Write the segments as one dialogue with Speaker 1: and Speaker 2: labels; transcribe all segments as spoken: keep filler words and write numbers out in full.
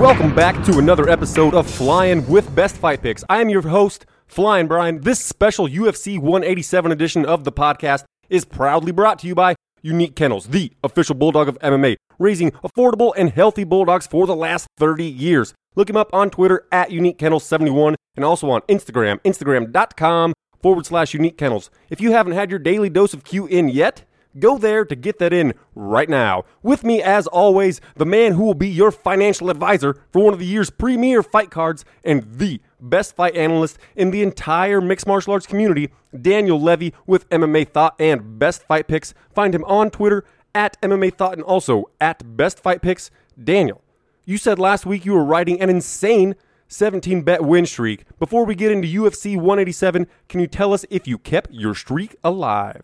Speaker 1: Welcome back to another episode of Flying with Best Fight Picks. I am your host, Flying Brian. This special U F C one eighty-seven edition of the podcast is proudly brought to you by Unique Kennels, the official bulldog of M M A, raising affordable and healthy bulldogs for the last thirty years. Look him up on Twitter at Unique Kennels seventy-one and also on Instagram, instagram.com forward slash Unique Kennels. If you haven't had your daily dose of Q in yet, go there to get that in right now. With me, as always, the man who will be your financial advisor for one of the year's premier fight cards and the best fight analyst in the entire mixed martial arts community, Daniel Levy with M M A Thought and Best Fight Picks. Find him on Twitter at M M A Thought and also at Best Fight Picks. Daniel, you said last week you were riding an insane seventeen bet win streak. Before we get into U F C one eighty-seven, can you tell us if you kept your streak alive?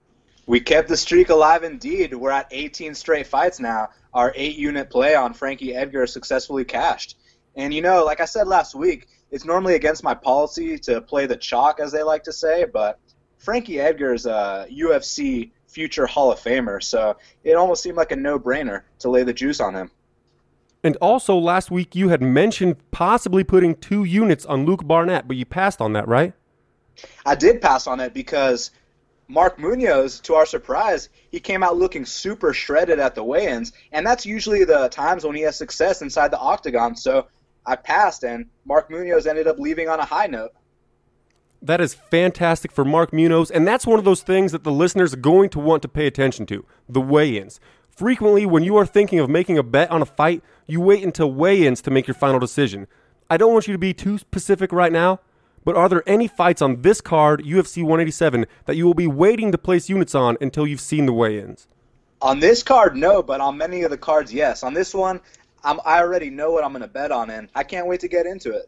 Speaker 2: We kept the streak alive indeed. We're at eighteen straight fights now. Our eight-unit play on Frankie Edgar successfully cashed. And, you know, like I said last week, it's normally against my policy to play the chalk, as they like to say, but Frankie Edgar is a U F C future Hall of Famer, so it almost seemed like a no-brainer to lay the juice on him.
Speaker 1: And also, last week you had mentioned possibly putting two units on Luke Barnett, but you passed on that, right?
Speaker 2: I did pass on it because Mark Munoz, to our surprise, he came out looking super shredded at the weigh-ins, and that's usually the times when he has success inside the octagon. So I passed, and Mark Munoz ended up leaving on a high note.
Speaker 1: That is fantastic for Mark Munoz, and that's one of those things that the listeners are going to want to pay attention to, the weigh-ins. Frequently, when you are thinking of making a bet on a fight, you wait until weigh-ins to make your final decision. I don't want you to be too specific right now, but are there any fights on this card, U F C one eighty-seven, that you will be waiting to place units on until you've seen the weigh-ins?
Speaker 2: On this card, no, but on many of the cards, yes. On this one, I'm, I already know what I'm going to bet on, and I can't wait to get into it.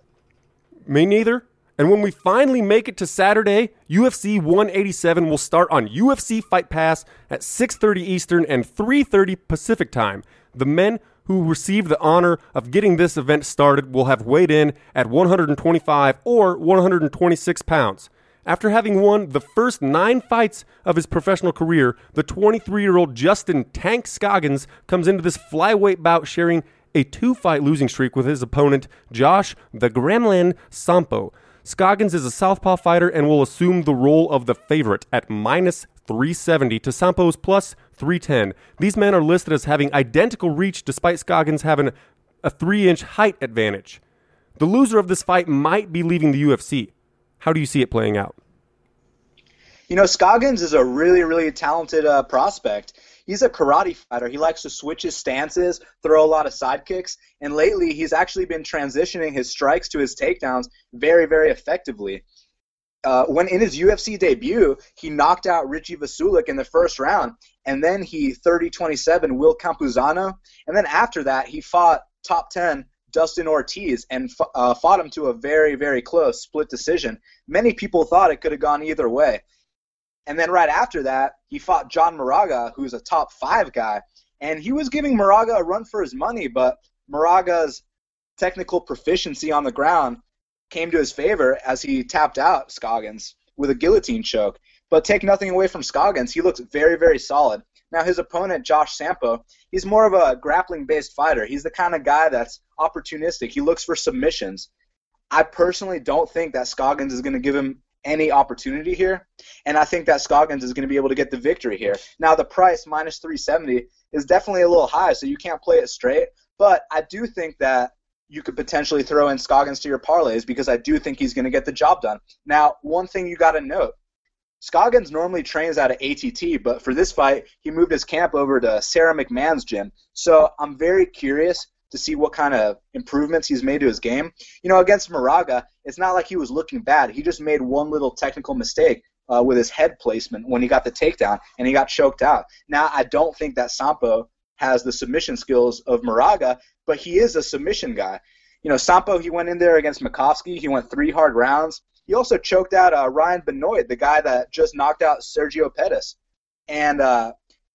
Speaker 1: Me neither. And when we finally make it to Saturday, U F C one eighty-seven will start on U F C Fight Pass at six thirty Eastern and three thirty Pacific Time. The men who received the honor of getting this event started will have weighed in at one hundred twenty-five or one hundred twenty-six pounds. After having won the first nine fights of his professional career, the twenty-three-year-old Justin Tank Scoggins comes into this flyweight bout sharing a two-fight losing streak with his opponent, Josh the Gremlin Sampo. Scoggins is a southpaw fighter and will assume the role of the favorite at minus three seventy to Sampo's plus three ten. These men are listed as having identical reach despite Scoggins having a three-inch height advantage. The loser of this fight might be leaving the U F C. How do you see it playing out?
Speaker 2: You know, Scoggins is a really, really talented uh, prospect. He's a karate fighter. He likes to switch his stances, throw a lot of side kicks, and lately he's actually been transitioning his strikes to his takedowns very, very effectively. Uh, when in his U F C debut, he knocked out Richie Vasulik in the first round, and then he thirty twenty-seven Will Campuzano, and then after that he fought top ten Dustin Ortiz and uh, fought him to a very, very close split decision. Many people thought it could have gone either way. And then right after that, he fought John Moraga, who's a top five guy, and he was giving Moraga a run for his money, but Moraga's technical proficiency on the ground came to his favor as he tapped out Scoggins with a guillotine choke. But take nothing away from Scoggins, he looks very, very solid. Now his opponent, Josh Sampo, he's more of a grappling-based fighter. He's the kind of guy that's opportunistic. He looks for submissions. I personally don't think that Scoggins is going to give him any opportunity here, and I think that Scoggins is going to be able to get the victory here. Now the price, minus three seventy, is definitely a little high, so you can't play it straight, but I do think that you could potentially throw in Scoggins to your parlays because I do think he's going to get the job done. Now, one thing you got to note, Scoggins normally trains out of A T T, but for this fight, he moved his camp over to Sarah McMahon's gym. So I'm very curious to see what kind of improvements he's made to his game. You know, against Moraga, it's not like he was looking bad. He just made one little technical mistake uh, with his head placement when he got the takedown, and he got choked out. Now, I don't think that Sampo has the submission skills of Moraga, but he is a submission guy. You know, Sampo, he went in there against Makovsky. He went three hard rounds. He also choked out uh, Ryan Benoit, the guy that just knocked out Sergio Pettis. And uh,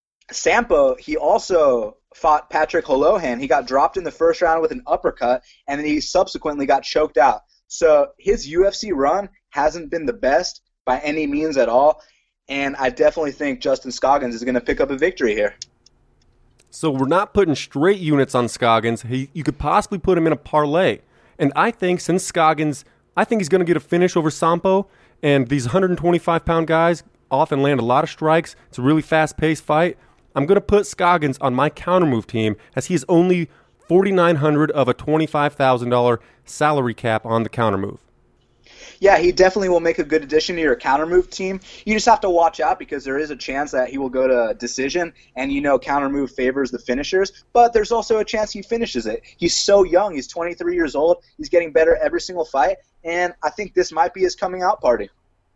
Speaker 2: Sampo, he also fought Patrick Holohan. He got dropped in the first round with an uppercut, and then he subsequently got choked out. So his U F C run hasn't been the best by any means at all, and I definitely think Justin Scoggins is going to pick up a victory here.
Speaker 1: So we're not putting straight units on Scoggins. He, you could possibly put him in a parlay. And I think since Scoggins, I think he's going to get a finish over Sampo. And these one twenty-five pound guys often land a lot of strikes. It's a really fast-paced fight. I'm going to put Scoggins on my counter-move team as he is only forty-nine hundred of a twenty-five thousand dollars salary cap on the counter-move.
Speaker 2: Yeah, he definitely will make a good addition to your counter-move team. You just have to watch out because there is a chance that he will go to decision, and you know counter-move favors the finishers, but there's also a chance he finishes it. He's so young. He's twenty-three years old. He's getting better every single fight, and I think this might be his coming-out party.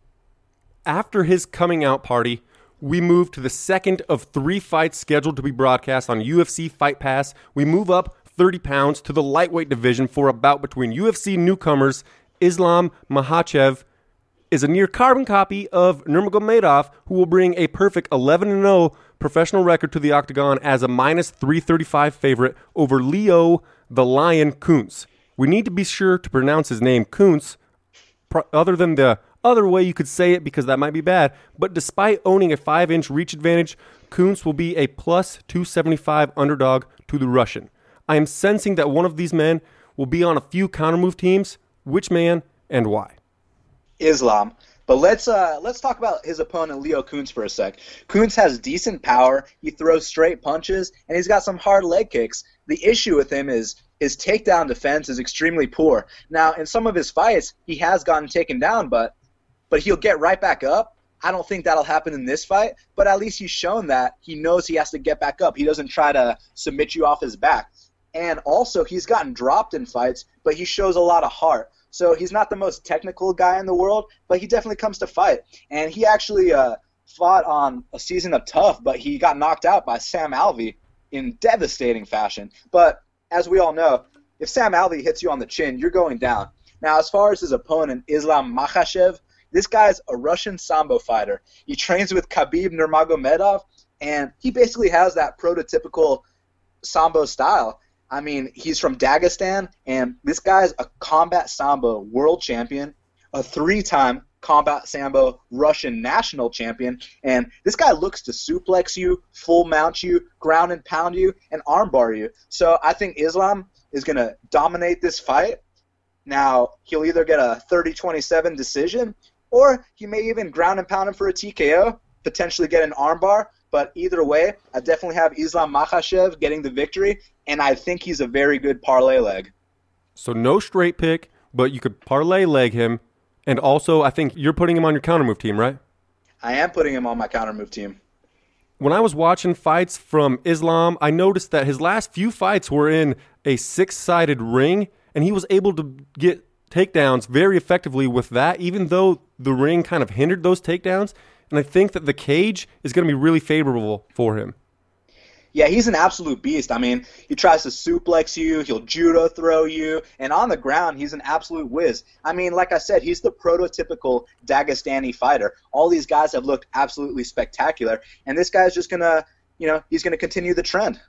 Speaker 1: After his coming-out party, we move to the second of three fights scheduled to be broadcast on U F C Fight Pass. We move up thirty pounds to the lightweight division for a bout between U F C newcomers Islam Makhachev is a near carbon copy of Nurmagomedov, who will bring a perfect eleven and oh professional record to the octagon as a minus three thirty-five favorite over Leo the Lion Kuntz. We need to be sure to pronounce his name Kuntz, other than the other way you could say it because that might be bad. But despite owning a five inch reach advantage, Kuntz will be a plus two seventy-five underdog to the Russian. I am sensing that one of these men will be on a few counter-move teams. Which man and why?
Speaker 2: Islam. But let's uh, let's talk about his opponent, Leo Kuntz, for a sec. Kuntz has decent power. He throws straight punches, and he's got some hard leg kicks. The issue with him is his takedown defense is extremely poor. Now, in some of his fights, he has gotten taken down, but but he'll get right back up. I don't think that'll happen in this fight, but at least he's shown that he knows he has to get back up. He doesn't try to submit you off his back. And also, he's gotten dropped in fights, but he shows a lot of heart. So he's not the most technical guy in the world, but he definitely comes to fight. And he actually uh, fought on a season of Tough, but he got knocked out by Sam Alvey in devastating fashion. But as we all know, if Sam Alvey hits you on the chin, you're going down. Now, as far as his opponent, Islam Makhachev, this guy's a Russian Sambo fighter. He trains with Khabib Nurmagomedov, and he basically has that prototypical Sambo style. I mean, he's from Dagestan, and this guy's a combat sambo world champion, a three-time combat sambo Russian national champion, and this guy looks to suplex you, full mount you, ground and pound you, and armbar you. So I think Islam is going to dominate this fight. Now, he'll either get a thirty twenty-seven decision, or he may even ground and pound him for a T K O, potentially get an armbar. But either way, I definitely have Islam Makhachev getting the victory, and I think he's a very good parlay leg.
Speaker 1: So no straight pick, but you could parlay leg him. And also, I think you're putting him on your counter-move team, right?
Speaker 2: I am putting him on my counter-move team.
Speaker 1: When I was watching fights from Islam, I noticed that his last few fights were in a six-sided ring, and he was able to get takedowns very effectively with that, even though the ring kind of hindered those takedowns. And I think that the cage is going to be really favorable for him.
Speaker 2: Yeah, he's an absolute beast. I mean, he tries to suplex you, he'll judo throw you, and on the ground, he's an absolute whiz. I mean, like I said, he's the prototypical Dagestani fighter. All these guys have looked absolutely spectacular, and this guy's just going to, you know, he's going to continue the trend.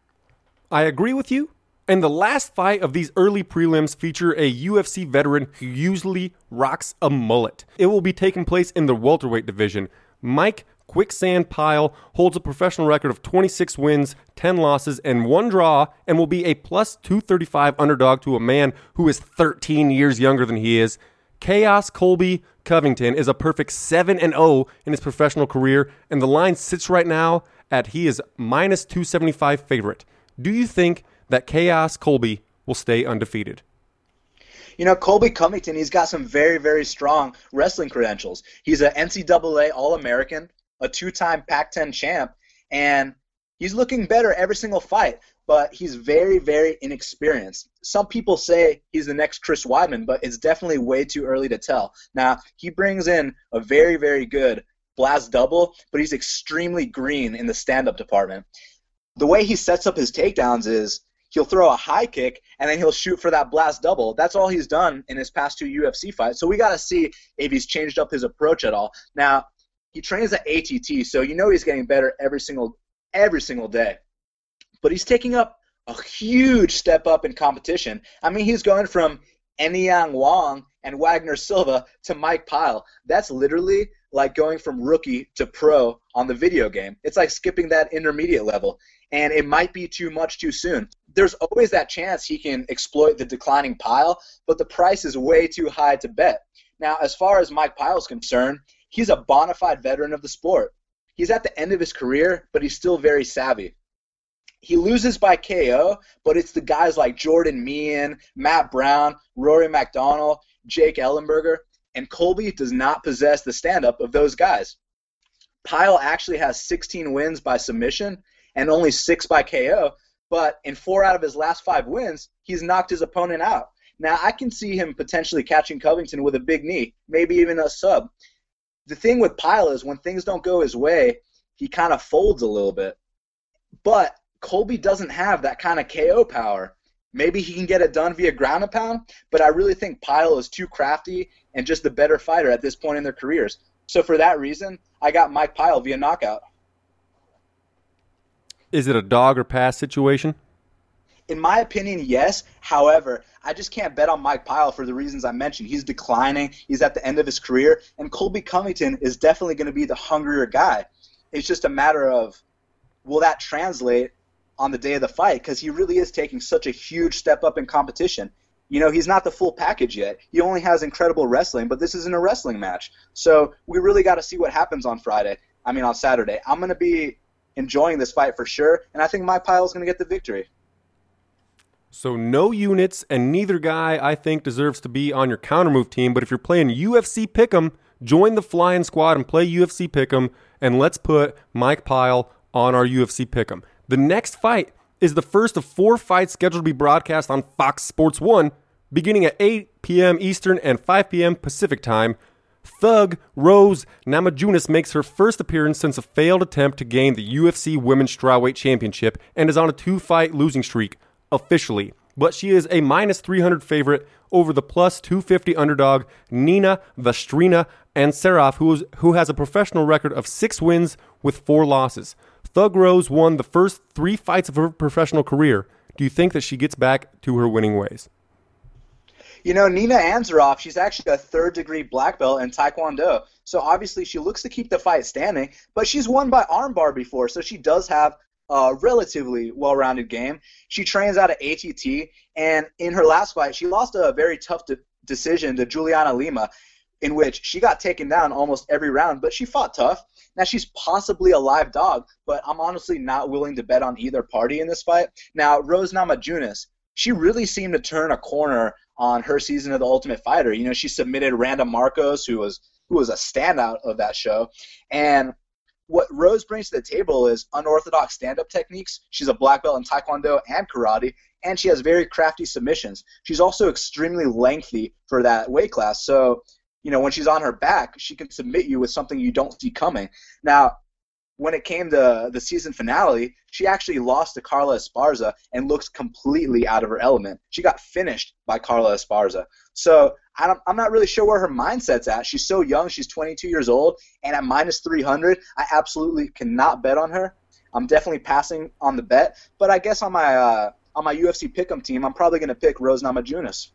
Speaker 1: I agree with you. And the last fight of these early prelims feature a U F C veteran who usually rocks a mullet. It will be taking place in the welterweight division. Mike Quicksand Pyle holds a professional record of twenty-six wins, ten losses, and one draw, and will be a plus two thirty-five underdog to a man who is thirteen years younger than he is. Chaos Colby Covington is a perfect seven and oh in his professional career, and the line sits right now at he is minus two seventy-five favorite. Do you think that Chaos Colby will stay undefeated?
Speaker 2: You know, Colby Covington, he's got some very, very strong wrestling credentials. He's an N C double A All-American, a two-time Pac ten champ, and he's looking better every single fight, but he's very, very inexperienced. Some people say he's the next Chris Weidman, but it's definitely way too early to tell. Now, he brings in a very, very good blast double, but he's extremely green in the stand-up department. The way he sets up his takedowns is he'll throw a high kick, and then he'll shoot for that blast double. That's all he's done in his past two U F C fights. So we got to see if he's changed up his approach at all. Now, he trains at A T T, so you know he's getting better every single every single day. But he's taking up a huge step up in competition. I mean, he's going from Enyang Wong and Wagner Silva to Mike Pyle. That's literally like going from rookie to pro on the video game. It's like skipping that intermediate level, and it might be too much too soon. There's always that chance he can exploit the declining Pyle, but the price is way too high to bet. Now, as far as Mike Pyle is concerned, he's a bona fide veteran of the sport. He's at the end of his career, but he's still very savvy. He loses by K O, but it's the guys like Jordan Meehan, Matt Brown, Rory McDonald, Jake Ellenberger, and Colby does not possess the stand-up of those guys. Pyle actually has sixteen wins by submission and only six by K O, but in four out of his last five wins, he's knocked his opponent out. Now, I can see him potentially catching Covington with a big knee, maybe even a sub. The thing with Pyle is when things don't go his way, he kind of folds a little bit. But Colby doesn't have that kind of K O power. Maybe he can get it done via ground and pound, but I really think Pyle is too crafty and just the better fighter at this point in their careers. So for that reason, I got Mike Pyle via knockout.
Speaker 1: Is it a dog or pass situation?
Speaker 2: In my opinion, yes. However, I just can't bet on Mike Pyle for the reasons I mentioned. He's declining. He's at the end of his career. And Colby Covington is definitely going to be the hungrier guy. It's just a matter of, will that translate on the day of the fight? Because he really is taking such a huge step up in competition. You know, he's not the full package yet. He only has incredible wrestling, but this isn't a wrestling match. So we really got to see what happens on Friday. I mean, on Saturday. I'm going to be enjoying this fight for sure, and I think Mike Pyle is going to get the victory.
Speaker 1: So no units, and neither guy, I think, deserves to be on your countermove team. But if you're playing U F C Pick'em, join the Flying Squad and play U F C Pick'em, and let's put Mike Pyle on our U F C Pick'em. The next fight is the first of four fights scheduled to be broadcast on Fox Sports one, beginning at eight p.m. Eastern and five p.m. Pacific Time. Thug Rose Namajunas makes her first appearance since a failed attempt to gain the U F C Women's Strawweight Championship and is on a two-fight losing streak. Officially, but she is a minus three hundred favorite over the plus two fifty underdog Nina Vastrina Ansarov, who, is, who has a professional record of six wins with four losses. Thug Rose won the first three fights of her professional career. Do you think that she gets back to her winning ways?
Speaker 2: You know, Nina Ansarov, she's actually a third-degree black belt in Taekwondo, so obviously she looks to keep the fight standing, but she's won by armbar before, so she does have a relatively well-rounded game. She trains out of A T T, and in her last fight, she lost a very tough de- decision to Juliana Lima, in which she got taken down almost every round, but she fought tough. Now, she's possibly a live dog, but I'm honestly not willing to bet on either party in this fight. Now, Rose Namajunas, she really seemed to turn a corner on her season of The Ultimate Fighter. You know, she submitted Randa Marcos, who was who was a standout of that show, and what Rose brings to the table is unorthodox stand-up techniques. She's a black belt in Taekwondo and karate, and she has very crafty submissions. She's also extremely lengthy for that weight class. So, you know, when she's on her back, she can submit you with something you don't see coming. Now, when it came to the season finale, she actually lost to Carla Esparza and looked completely out of her element. She got finished by Carla Esparza. So I don't, I'm not really sure where her mindset's at. She's so young. She's twenty-two years old. And at minus three hundred, I absolutely cannot bet on her. I'm definitely passing on the bet. But I guess on my uh, on my U F C Pick'em team, I'm probably going to pick Rose Namajunas.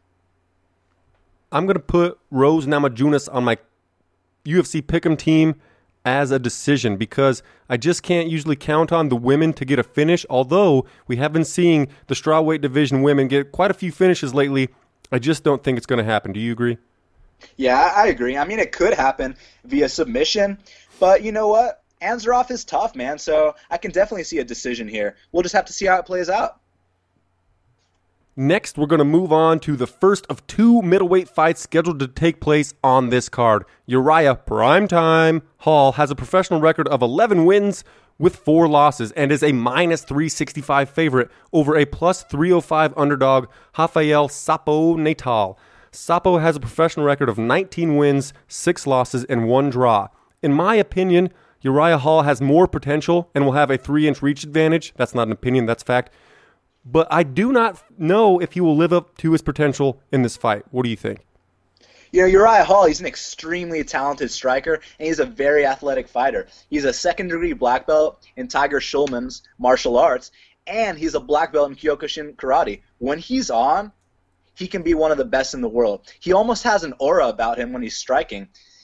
Speaker 1: I'm going to put Rose Namajunas on my U F C Pick'em team as a decision because I just can't usually count on the women to get a finish, although we have been seeing the strawweight division women get quite a few finishes lately. I just don't think it's going to happen. Do you agree?
Speaker 2: Yeah, I agree. I mean, it could happen via submission, but you know what? Ansarov is tough, man, so I can definitely see a decision here. We'll just have to see how it plays out.
Speaker 1: Next, we're going to move on to the first of two middleweight fights scheduled to take place on this card. Uriah Primetime Hall has a professional record of eleven wins with four losses and is a minus three sixty-five favorite over a plus three oh five underdog Rafael Sapo Natal. Sapo has a professional record of nineteen wins, six losses, and one draw. In my opinion, Uriah Hall has more potential and will have a three-inch reach advantage. That's not an opinion, that's fact. But I do not know if he will live up to his potential in this fight. What do you think?
Speaker 2: You know, Uriah Hall, he's an extremely talented striker, and he's a very athletic fighter. He's a second-degree black belt in Tiger Schulman's martial arts, and he's a black belt in Kyokushin karate. When he's on, he can be one of the best in the world. He almost has an aura about him when he's striking.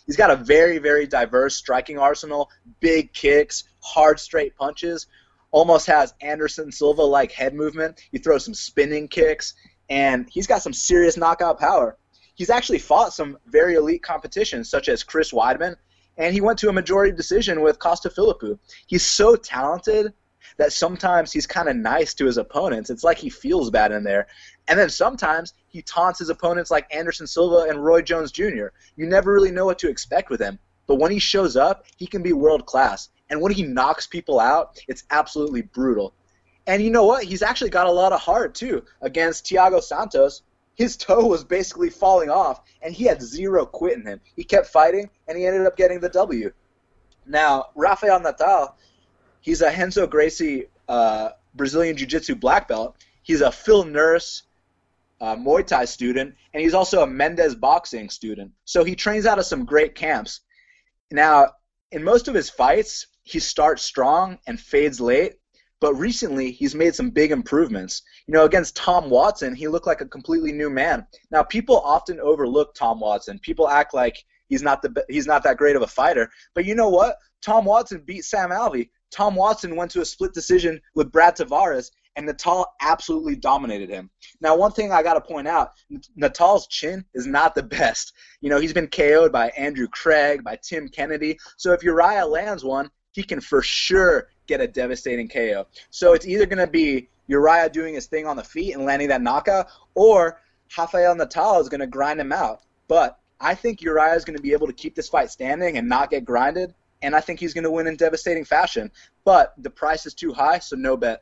Speaker 2: He's got a very, very diverse striking arsenal, big kicks, hard straight punches, almost has Anderson Silva-like head movement. He throws some spinning kicks, and he's got some serious knockout power. He's actually fought some very elite competitions, such as Chris Weidman, and he went to a majority decision with Costa Philippou. He's so talented that sometimes he's kind of nice to his opponents. It's like he feels bad in there. And then sometimes he taunts his opponents like Anderson Silva and Roy Jones Junior You never really know what to expect with him. But when he shows up, he can be world class. And when he knocks people out, it's absolutely brutal. And you know what? He's actually got a lot of heart, too. Against Thiago Santos, his toe was basically falling off, and he had zero quit in him. He kept fighting, and he ended up getting the W. Now, Rafael Natal, he's a Renzo Gracie uh, Brazilian Jiu-Jitsu black belt. He's a Phil Nurse uh, Muay Thai student, and he's also a Mendez boxing student. So he trains out of some great camps. Now, in most of his fights, he starts strong and fades late, but recently he's made some big improvements. You know, against Tom Watson, he looked like a completely new man. Now, people often overlook Tom Watson. People act like he's not the he's not that great of a fighter. But you know what? Tom Watson beat Sam Alvey. Tom Watson went to a split decision with Brad Tavares, and Natal absolutely dominated him. Now, one thing I got to point out, Natal's chin is not the best. You know, he's been K O'd by Andrew Craig, by Tim Kennedy. So if Uriah lands one, he can for sure get a devastating K O. So it's either going to be Uriah doing his thing on the feet and landing that knockout, or Rafael Natal is going to grind him out. But I think Uriah is going to be able to keep this fight standing and not get grinded, and I think he's going to win in devastating fashion. But the price is too high, so no bet.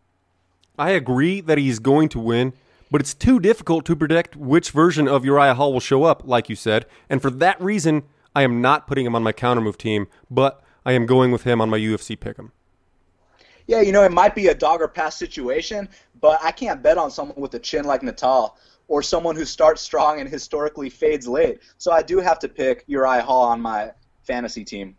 Speaker 1: I agree that he's going to win, but it's too difficult to predict which version of Uriah Hall will show up, like you said, and for that reason, I am not putting him on my countermove team, but I am going with him on my U F C pick'em.
Speaker 2: Yeah, you know, it might be a dog or pass situation, but I can't bet on someone with a chin like Natal or someone who starts strong and historically fades late. So I do have to pick Uriah Hall on my fantasy team.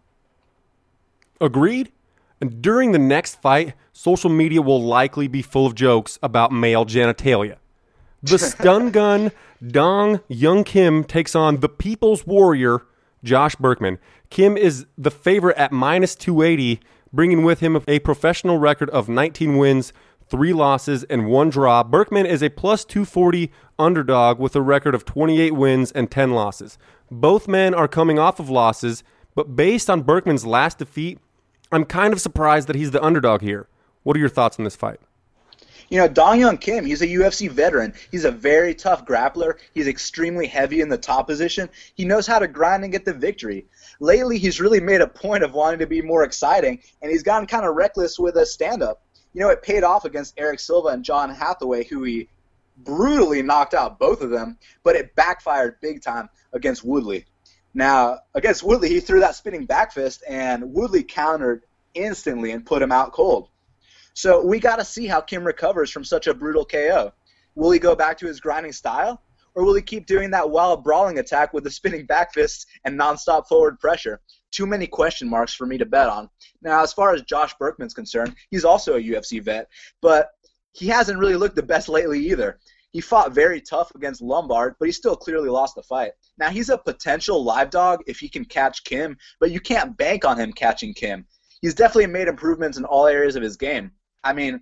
Speaker 1: Agreed. And during the next fight, social media will likely be full of jokes about male genitalia. The stun gun Dong Young Kim takes on the People's Warrior, Josh Burkman. Kim is the favorite at minus two eighty, bringing with him a professional record of nineteen wins, three losses, and one draw. Burkman is a plus two forty underdog with a record of twenty-eight wins and ten losses. Both men are coming off of losses, but based on Burkman's last defeat, I'm kind of surprised that he's the underdog here. What are your thoughts on this fight?
Speaker 2: You know, Dong Young Kim, he's a U F C veteran. He's a very tough grappler. He's extremely heavy in the top position. He knows how to grind and get the victory. Lately, he's really made a point of wanting to be more exciting, and he's gotten kind of reckless with a stand-up. You know, it paid off against Eric Silva and John Hathaway, who he brutally knocked out, both of them, but it backfired big time against Woodley. Now, against Woodley, he threw that spinning back fist, and Woodley countered instantly and put him out cold. So we got to see how Kim recovers from such a brutal K O. Will he go back to his grinding style, or will he keep doing that wild brawling attack with the spinning back fists and nonstop forward pressure? Too many question marks for me to bet on. Now, as far as Josh Burkman's concerned, he's also a U F C vet, but he hasn't really looked the best lately either. He fought very tough against Lombard, but he still clearly lost the fight. Now, he's a potential live dog if he can catch Kim, but you can't bank on him catching Kim. He's definitely made improvements in all areas of his game. I mean,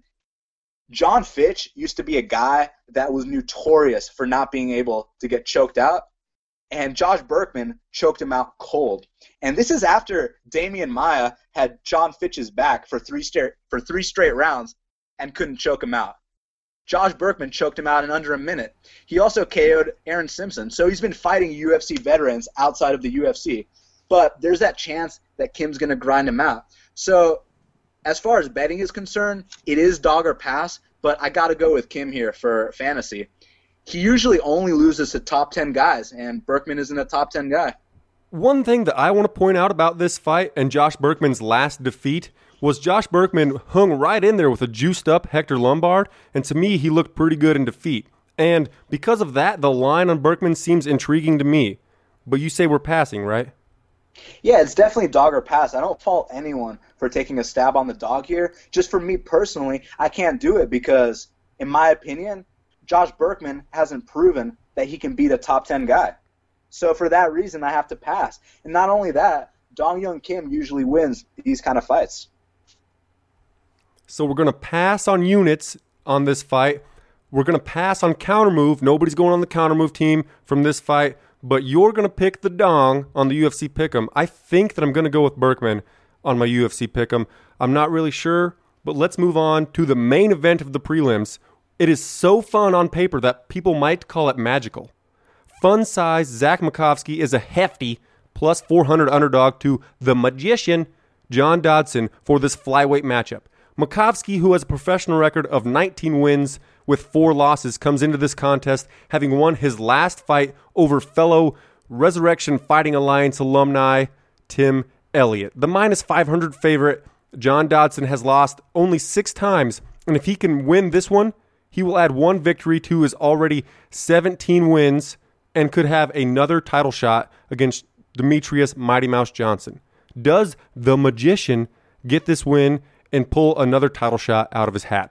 Speaker 2: John Fitch used to be a guy that was notorious for not being able to get choked out, and Josh Burkman choked him out cold. And this is after Damian Maia had John Fitch's back for three straight for three straight rounds and couldn't choke him out. Josh Burkman choked him out in under a minute. He also K O'd Aaron Simpson, so he's been fighting U F C veterans outside of the U F C. But there's that chance that Kim's going to grind him out. So as far as betting is concerned, it is dog or pass, but I got to go with Kim here for fantasy. He usually only loses to top ten guys, and Burkman isn't a top ten guy.
Speaker 1: One thing that I want to point out about this fight and Josh Burkman's last defeat was Josh Burkman hung right in there with a juiced-up Hector Lombard, and to me, he looked pretty good in defeat. And because of that, the line on Burkman seems intriguing to me. But you say we're passing, right?
Speaker 2: Yeah, it's definitely dog or pass. I don't fault anyone for taking a stab on the dog here. Just for me personally, I can't do it because, in my opinion, Josh Burkman hasn't proven that he can beat a top ten guy. So for that reason, I have to pass. And not only that, Dong Hyun Kim usually wins these kind of fights.
Speaker 1: So we're going to pass on units on this fight. We're going to pass on counter move. Nobody's going on the counter move team from this fight, but you're going to pick the Dong on the U F C Pick'em. I think that I'm going to go with Berkman on my U F C Pick'em. I'm not really sure, but let's move on to the main event of the prelims. It is so fun on paper that people might call it magical. Fun size Zach Makovsky is a hefty plus four hundred underdog to the magician John Dodson for this flyweight matchup. Makovsky, who has a professional record of nineteen wins with four losses, comes into this contest having won his last fight over fellow Resurrection Fighting Alliance alumni Tim Elliott. The minus five hundred favorite, John Dodson, has lost only six times, and if he can win this one, he will add one victory to his already seventeen wins and could have another title shot against Demetrius Mighty Mouse Johnson. Does the magician get this win and pull another title shot out of his hat?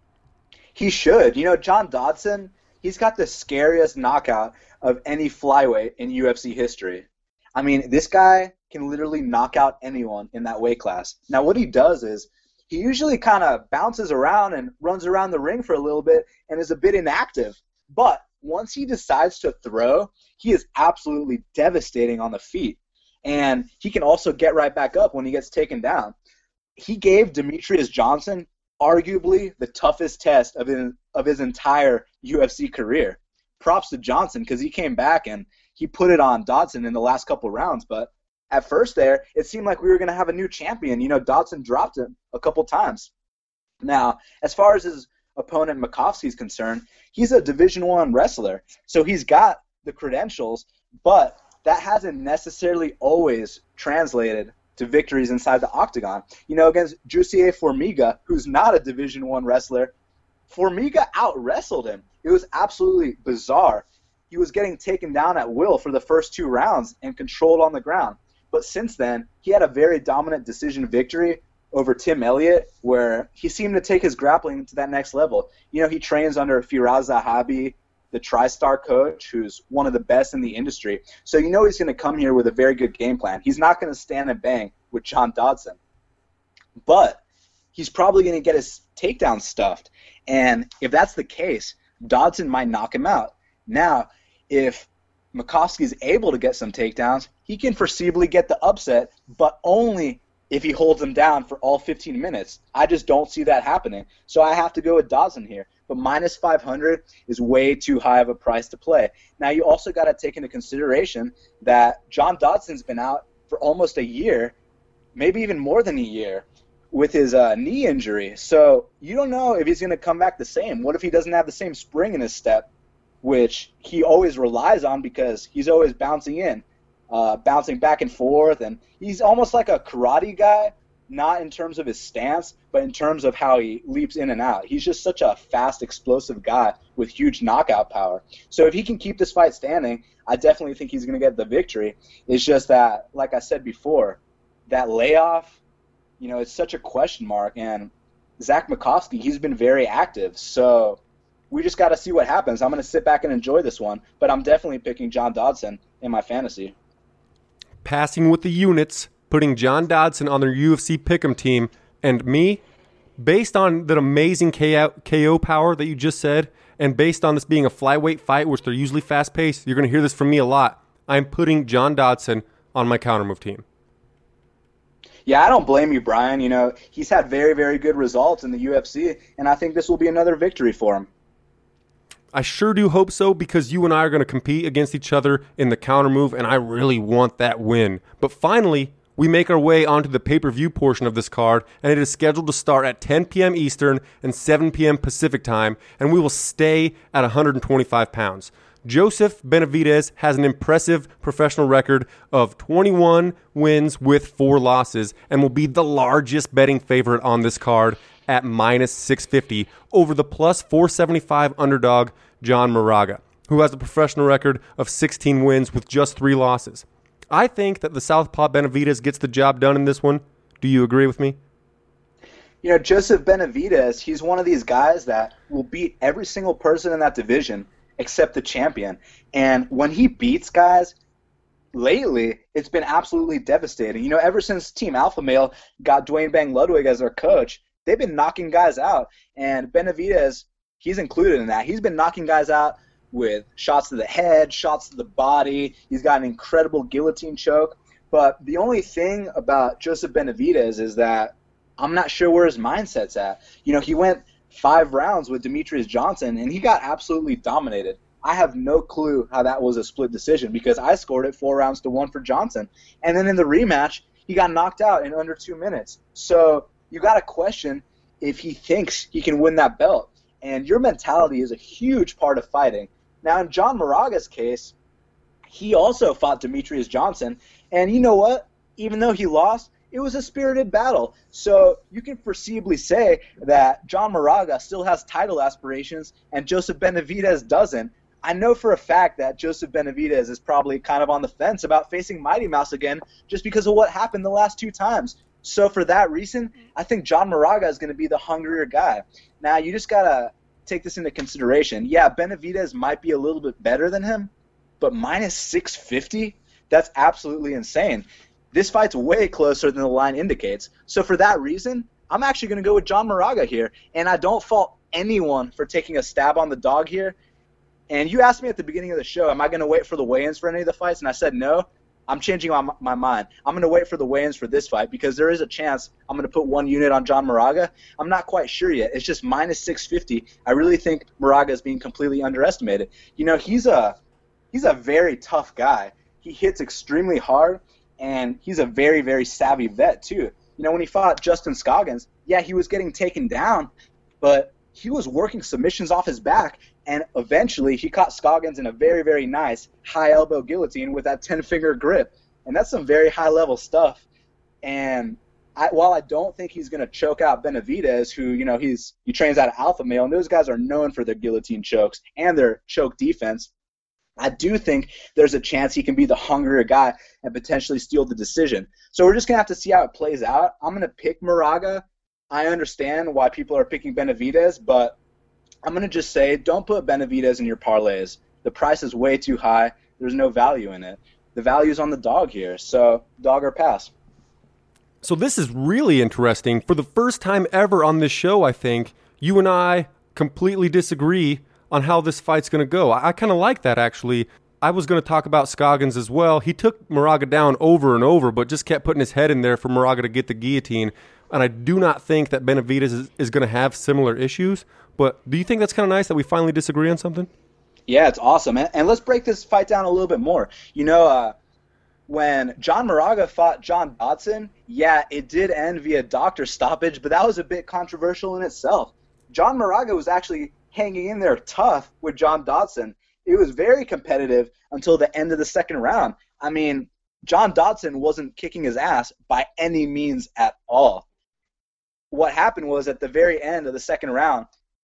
Speaker 2: He should. You know, John Dodson, he's got the scariest knockout of any flyweight in U F C history. I mean, this guy can literally knock out anyone in that weight class. Now, what he does is he usually kind of bounces around and runs around the ring for a little bit and is a bit inactive. But once he decides to throw, he is absolutely devastating on the feet. And he can also get right back up when he gets taken down. He gave Demetrius Johnson arguably the toughest test of his, of his entire U F C career. Props to Johnson because he came back and he put it on Dodson in the last couple rounds. But at first there, it seemed like we were going to have a new champion. You know, Dodson dropped him a couple times. Now, as far as his opponent Makovsky is concerned, he's a Division One wrestler, so he's got the credentials, but that hasn't necessarily always translated to victories inside the octagon. You know, against Jussier Formiga, who's not a Division One wrestler, Formiga out-wrestled him. It was absolutely bizarre. He was getting taken down at will for the first two rounds and controlled on the ground. But since then, he had a very dominant decision victory over Tim Elliott, where he seemed to take his grappling to that next level. You know, he trains under Firas Zahabi, the TriStar coach, who's one of the best in the industry. So you know he's going to come here with a very good game plan. He's not going to stand and bang with John Dodson. But he's probably going to get his takedown stuffed. And if that's the case, Dodson might knock him out. Now, if Makovsky is able to get some takedowns, he can foreseeably get the upset, but only if he holds him down for all fifteen minutes. I just don't see that happening. So I have to go with Dodson here. But minus five hundred is way too high of a price to play. Now, you also got to take into consideration that John Dodson's been out for almost a year, maybe even more than a year, with his uh, knee injury. So you don't know if he's going to come back the same. What if he doesn't have the same spring in his step, which he always relies on because he's always bouncing in, uh, bouncing back and forth, and he's almost like a karate guy, not in terms of his stance, but in terms of how he leaps in and out. He's just such a fast, explosive guy with huge knockout power. So if he can keep this fight standing, I definitely think he's going to get the victory. It's just that, like I said before, that layoff, you know, it's such a question mark, and Zach Makovsky, he's been very active, so we just got to see what happens. I'm going to sit back and enjoy this one, but I'm definitely picking John Dodson in my fantasy.
Speaker 1: Passing with the units, putting John Dodson on their U F C Pick'em team, and me, based on that amazing K O power that you just said, and based on this being a flyweight fight, which they're usually fast-paced, you're going to hear this from me a lot, I'm putting John Dodson on my counter-move team.
Speaker 2: Yeah, I don't blame you, Brian. You know, he's had very, very good results in the U F C, and I think this will be another victory for him.
Speaker 1: I sure do hope so, because you and I are going to compete against each other in the counter move, and I really want that win. But finally, we make our way onto the pay-per-view portion of this card, and it is scheduled to start at ten p.m. Eastern and seven p.m. Pacific time, and we will stay at one hundred twenty-five pounds. Joseph Benavidez has an impressive professional record of twenty-one wins with four losses and will be the largest betting favorite on this card at minus six fifty over the plus four seventy-five underdog John Moraga, who has a professional record of sixteen wins with just three losses. I think that the Southpaw Benavidez gets the job done in this one. Do you agree with me?
Speaker 2: You know, Joseph Benavidez, he's one of these guys that will beat every single person in that division except the champion. And when he beats guys, lately, it's been absolutely devastating. You know, ever since Team Alpha Male got Dwayne Bang Ludwig as their coach, they've been knocking guys out. And Benavidez, he's included in that. He's been knocking guys out with shots to the head, shots to the body. He's got an incredible guillotine choke. But the only thing about Joseph Benavidez is that I'm not sure where his mindset's at. You know, he went five rounds with Demetrius Johnson, and he got absolutely dominated. I have no clue how that was a split decision because I scored it four rounds to one for Johnson. And then in the rematch, he got knocked out in under two minutes. So you got to question if he thinks he can win that belt. And your mentality is a huge part of fighting. Now, in John Moraga's case, he also fought Demetrius Johnson. And you know what? Even though he lost, it was a spirited battle. So you can foreseeably say that John Moraga still has title aspirations and Joseph Benavidez doesn't. I know for a fact that Joseph Benavidez is probably kind of on the fence about facing Mighty Mouse again just because of what happened the last two times. So for that reason, I think John Moraga is going to be the hungrier guy. Now, you just got to take this into consideration. Yeah, Benavidez might be a little bit better than him, but minus six fifty? That's absolutely insane. This fight's way closer than the line indicates. So for that reason, I'm actually going to go with John Moraga here. And I don't fault anyone for taking a stab on the dog here. And you asked me at the beginning of the show, am I going to wait for the weigh-ins for any of the fights? And I said no. I'm changing my, my mind. I'm going to wait for the weigh-ins for this fight because there is a chance I'm going to put one unit on John Moraga. I'm not quite sure yet. It's just minus six fifty. I really think Moraga is being completely underestimated. You know, he's a he's a very tough guy. He hits extremely hard. And he's a very, very savvy vet, too. You know, when he fought Justin Scoggins, yeah, he was getting taken down, but he was working submissions off his back, and eventually he caught Scoggins in a very, very nice high-elbow guillotine with that ten-finger grip. And that's some very high-level stuff. And I, while I don't think he's going to choke out Benavidez, who, you know, he's he trains out of Alpha Male, and those guys are known for their guillotine chokes and their choke defense, I do think there's a chance he can be the hungrier guy and potentially steal the decision. So we're just going to have to see how it plays out. I'm going to pick Moraga. I understand why people are picking Benavidez, but I'm going to just say don't put Benavidez in your parlays. The price is way too high. There's no value in it. The value is on the dog here. So dog or pass.
Speaker 1: So this is really interesting. For the first time ever on this show, I think, you and I completely disagree on how this fight's going to go. I, I kind of like that, actually. I was going to talk about Scoggins as well. He took Moraga down over and over, but just kept putting his head in there for Moraga to get the guillotine. And I do not think that Benavidez is, is going to have similar issues. But do you think that's kind of nice that we finally disagree on something?
Speaker 2: Yeah, it's awesome. And, and let's break this fight down a little bit more. You know, uh, when John Moraga fought John Dodson, yeah, it did end via doctor stoppage, but that was a bit controversial in itself. John Moraga was actually hanging in there tough with John Dodson. It was very competitive until the end of the second round. I mean, John Dodson wasn't kicking his ass by any means at all. What happened was at the very end of the second round,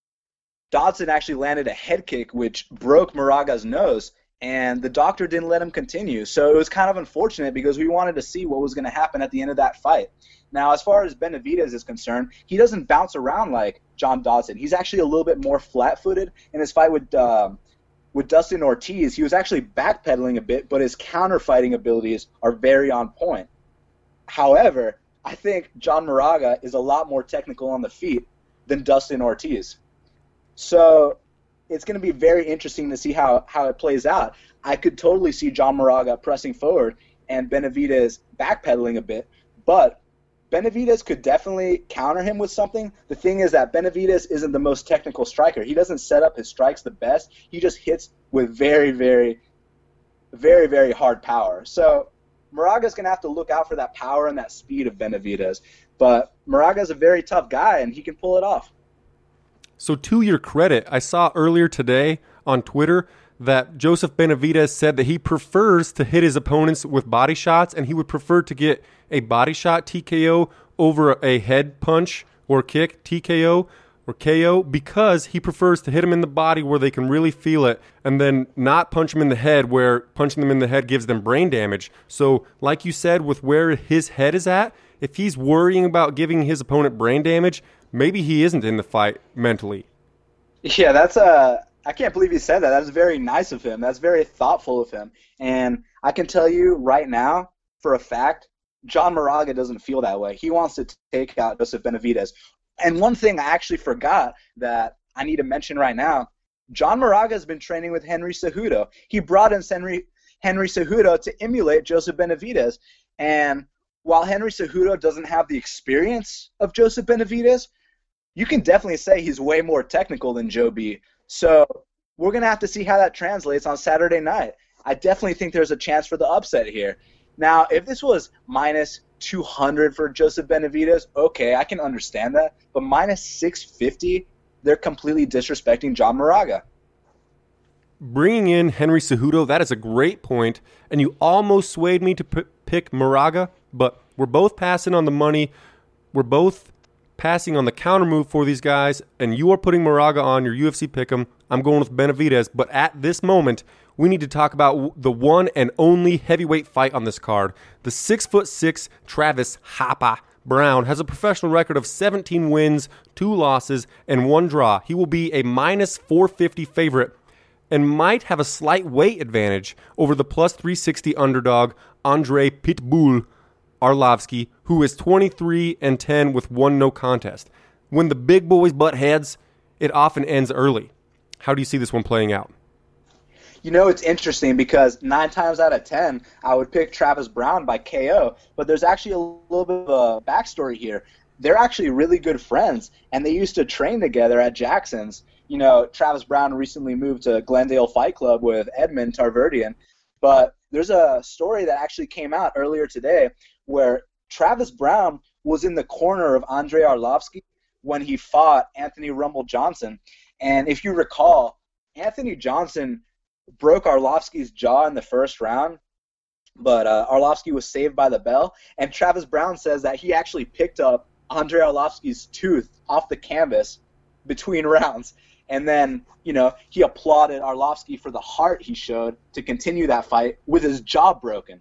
Speaker 2: Dodson actually landed a head kick which broke Moraga's nose, and the doctor didn't let him continue. So it was kind of unfortunate because we wanted to see what was going to happen at the end of that fight. Now, as far as Benavidez is concerned, he doesn't bounce around like John Dodson. He's actually a little bit more flat-footed. In his fight with um, with Dustin Ortiz, he was actually backpedaling a bit, but his counter-fighting abilities are very on point. However, I think John Moraga is a lot more technical on the feet than Dustin Ortiz. So it's going to be very interesting to see how, how it plays out. I could totally see John Moraga pressing forward and Benavidez backpedaling a bit, but Benavidez could definitely counter him with something. The thing is that Benavidez isn't the most technical striker. He doesn't set up his strikes the best. He just hits with very, very, very, very hard power. So Moraga's going to have to look out for that power and that speed of Benavidez. But Moraga's a very tough guy, and he can pull it off.
Speaker 1: So to your credit, I saw earlier today on Twitter that Joseph Benavidez said that he prefers to hit his opponents with body shots, and he would prefer to get a body shot T K O over a head punch or kick T K O or K O because he prefers to hit them in the body where they can really feel it and then not punch them in the head where punching them in the head gives them brain damage. So like you said, with where his head is at, if he's worrying about giving his opponent brain damage, maybe he isn't in the fight mentally.
Speaker 2: Yeah, that's a... I can't believe he said that. That's very nice of him. That's very thoughtful of him. And I can tell you right now, for a fact, John Moraga doesn't feel that way. He wants to take out Joseph Benavidez. And one thing I actually forgot that I need to mention right now, John Moraga has been training with Henry Cejudo. He brought in Henry, Henry Cejudo to emulate Joseph Benavidez. And while Henry Cejudo doesn't have the experience of Joseph Benavidez, you can definitely say he's way more technical than Joe B. So we're going to have to see how that translates on Saturday night. I definitely think there's a chance for the upset here. Now, if this was minus two hundred for Joseph Benavidez, okay, I can understand that. But minus six fifty, they're completely disrespecting John Moraga.
Speaker 1: Bringing in Henry Cejudo, that is a great point, and you almost swayed me to p- pick Moraga, but we're both passing on the money. We're both passing on the counter move for these guys, and you are putting Moraga on your U F C pick'em. I'm going with Benavidez, but at this moment, we need to talk about the one and only heavyweight fight on this card. The six foot six Travis Hapa Brown has a professional record of seventeen wins, two losses, and one draw. He will be a minus four fifty favorite and might have a slight weight advantage over the plus three sixty underdog Andre Pitbull Arlovsky, who is twenty-three and ten with one no contest. When the big boys butt heads, it often ends early. How do you see this one playing out?
Speaker 2: You know, it's interesting because nine times out of ten, I would pick Travis Brown by K O, but there's actually a little bit of a backstory here. They're actually really good friends, and they used to train together at Jackson's. You know, Travis Brown recently moved to Glendale Fight Club with Edmund Tarverdian, but there's a story that actually came out earlier today where Travis Brown was in the corner of Andre Arlovsky when he fought Anthony Rumble Johnson. And if you recall, Anthony Johnson broke Arlovsky's jaw in the first round, but uh, Arlovsky was saved by the bell. And Travis Brown says that he actually picked up Andre Arlovsky's tooth off the canvas between rounds. And then, you know, he applauded Arlovsky for the heart he showed to continue that fight with his jaw broken.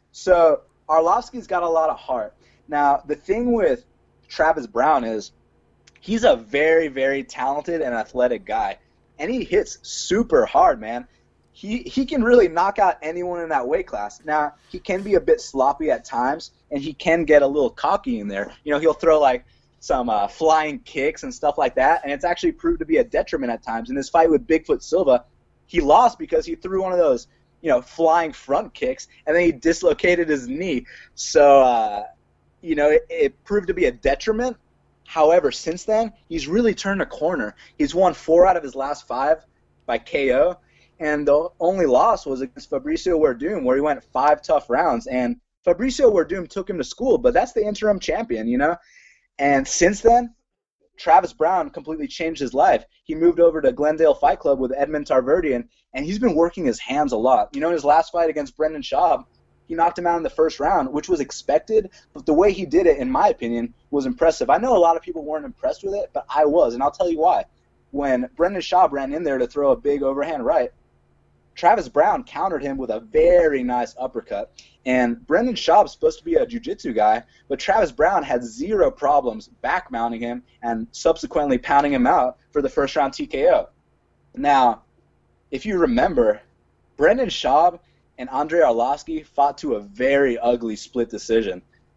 Speaker 2: So Arlovsky's got a lot of heart. Now, the thing with Travis Brown is he's a very, very talented and athletic guy. And he hits super hard, man. He he can really knock out anyone in that weight class. Now, he can be a bit sloppy at times, and he can get a little cocky in there. You know, he'll throw, like, some uh, flying kicks and stuff like that, and it's actually proved to be a detriment at times. In this fight with Bigfoot Silva, he lost because he threw one of those, you know, flying front kicks, and then he dislocated his knee. So, uh, you know, it, it proved to be a detriment. However, since then, he's really turned a corner. He's won four out of his last five by K O, and the only loss was against Fabricio Werdum, where he went five tough rounds. And Fabricio Werdum took him to school, but that's the interim champion, you know? And since then, Travis Brown completely changed his life. He moved over to Glendale Fight Club with Edmund Tarverdian, and he's been working his hands a lot. You know, in his last fight against Brendan Schaub, he knocked him out in the first round, which was expected, but the way he did it, in my opinion, was impressive. I know a lot of people weren't impressed with it, but I was, and I'll tell you why. When Brendan Schaub ran in there to throw a big overhand right, Travis Brown countered him with a very nice uppercut. And Brendan Schaub's supposed to be a jiu-jitsu guy, but Travis Brown had zero problems back-mounting him and subsequently pounding him out for the first-round T K O. Now, if you remember, Brendan Schaub and Andre Arlovsky fought to a very ugly split decision.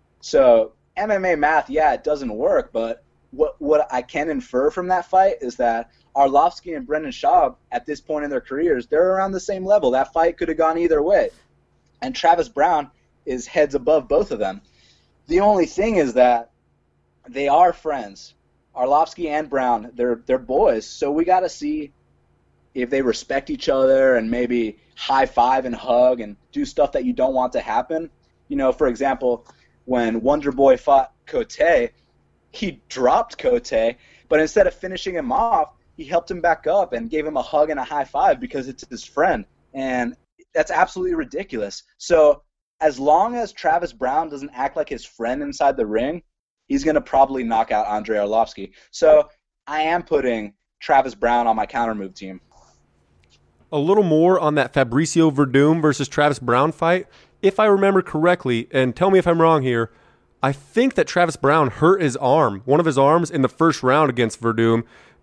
Speaker 2: So M M A math, yeah, it doesn't work, but what what I can infer from that fight is that Arlovsky and Brendan Schaub, at this point in their careers, they're around the same level. That fight could have gone either way. And Travis Brown is heads above both of them. The only thing is that they are friends. Arlovsky and Brown, they're they're boys, so we got to see if they respect each other and maybe high-five and hug and do stuff that you don't want to happen. You know, for example, when Wonder Boy fought Cote, he dropped Cote, but instead of finishing him off, he helped him back up and gave him a hug and a high-five because it's his friend. And that's absolutely ridiculous. So as long as Travis Brown doesn't act like his friend inside the ring, he's going to probably knock out Andre Arlovsky. So I am putting Travis Brown on my counter-move team.
Speaker 1: A little more on that Fabricio Werdum versus Travis Brown fight. If I remember correctly, and tell me if I'm wrong here, I think that Travis Brown hurt his arm, one of his arms, in the first round against Werdum,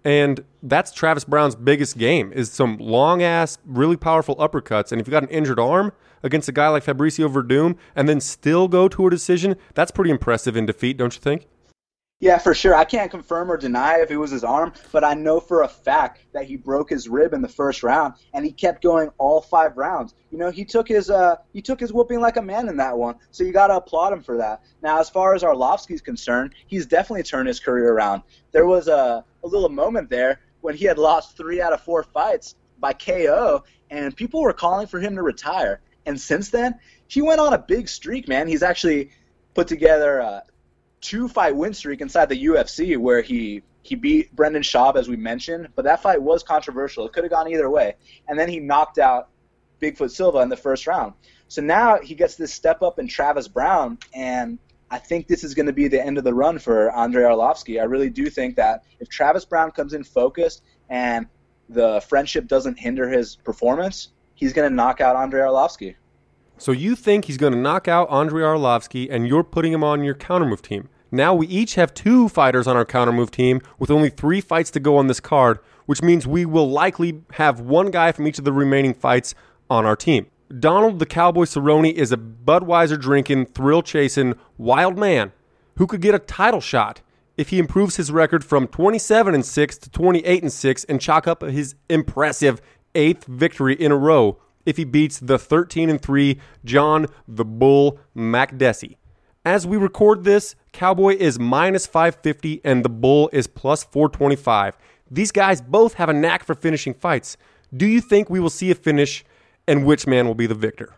Speaker 1: And that's Travis Brown's biggest game, is some long-ass, really powerful uppercuts. And if you've got an injured arm against a guy like Fabricio Verdum and then still go to a decision, that's pretty impressive in defeat, don't you think?
Speaker 2: Yeah, for sure. I can't confirm or deny if it was his arm, but I know for a fact that he broke his rib in the first round, and he kept going all five rounds. You know, he took his uh, he took his whooping like a man in that one, so you got to applaud him for that. Now, as far as Arlovsky's concerned, he's definitely turned his career around. There was a, a little moment there when he had lost three out of four fights by K O, and people were calling for him to retire. And since then, he went on a big streak, man. He's actually put together a two-fight win streak inside the U F C where he, he beat Brendan Schaub, as we mentioned, but that fight was controversial. It could have gone either way. And then he knocked out Bigfoot Silva in the first round. So now he gets this step up in Travis Brown, and I think this is going to be the end of the run for Andrei Arlovsky. I really do think that if Travis Brown comes in focused and the friendship doesn't hinder his performance, he's going to knock out Andrei Arlovsky.
Speaker 1: So you think he's going to knock out Andrei Arlovsky, and you're putting him on your countermove team. Now we each have two fighters on our countermove team with only three fights to go on this card, which means we will likely have one guy from each of the remaining fights on our team. Donald the Cowboy Cerrone is a Budweiser-drinking, thrill-chasing wild man who could get a title shot if he improves his record from twenty-seven and six to twenty-eight and six and chalk up his impressive eighth victory in a row if he beats the thirteen and three John the Bull Makdessi. As we record this, Cowboy is minus five fifty and the Bull is plus four twenty-five. These guys both have a knack for finishing fights. Do you think we will see a finish, and which man will be the victor?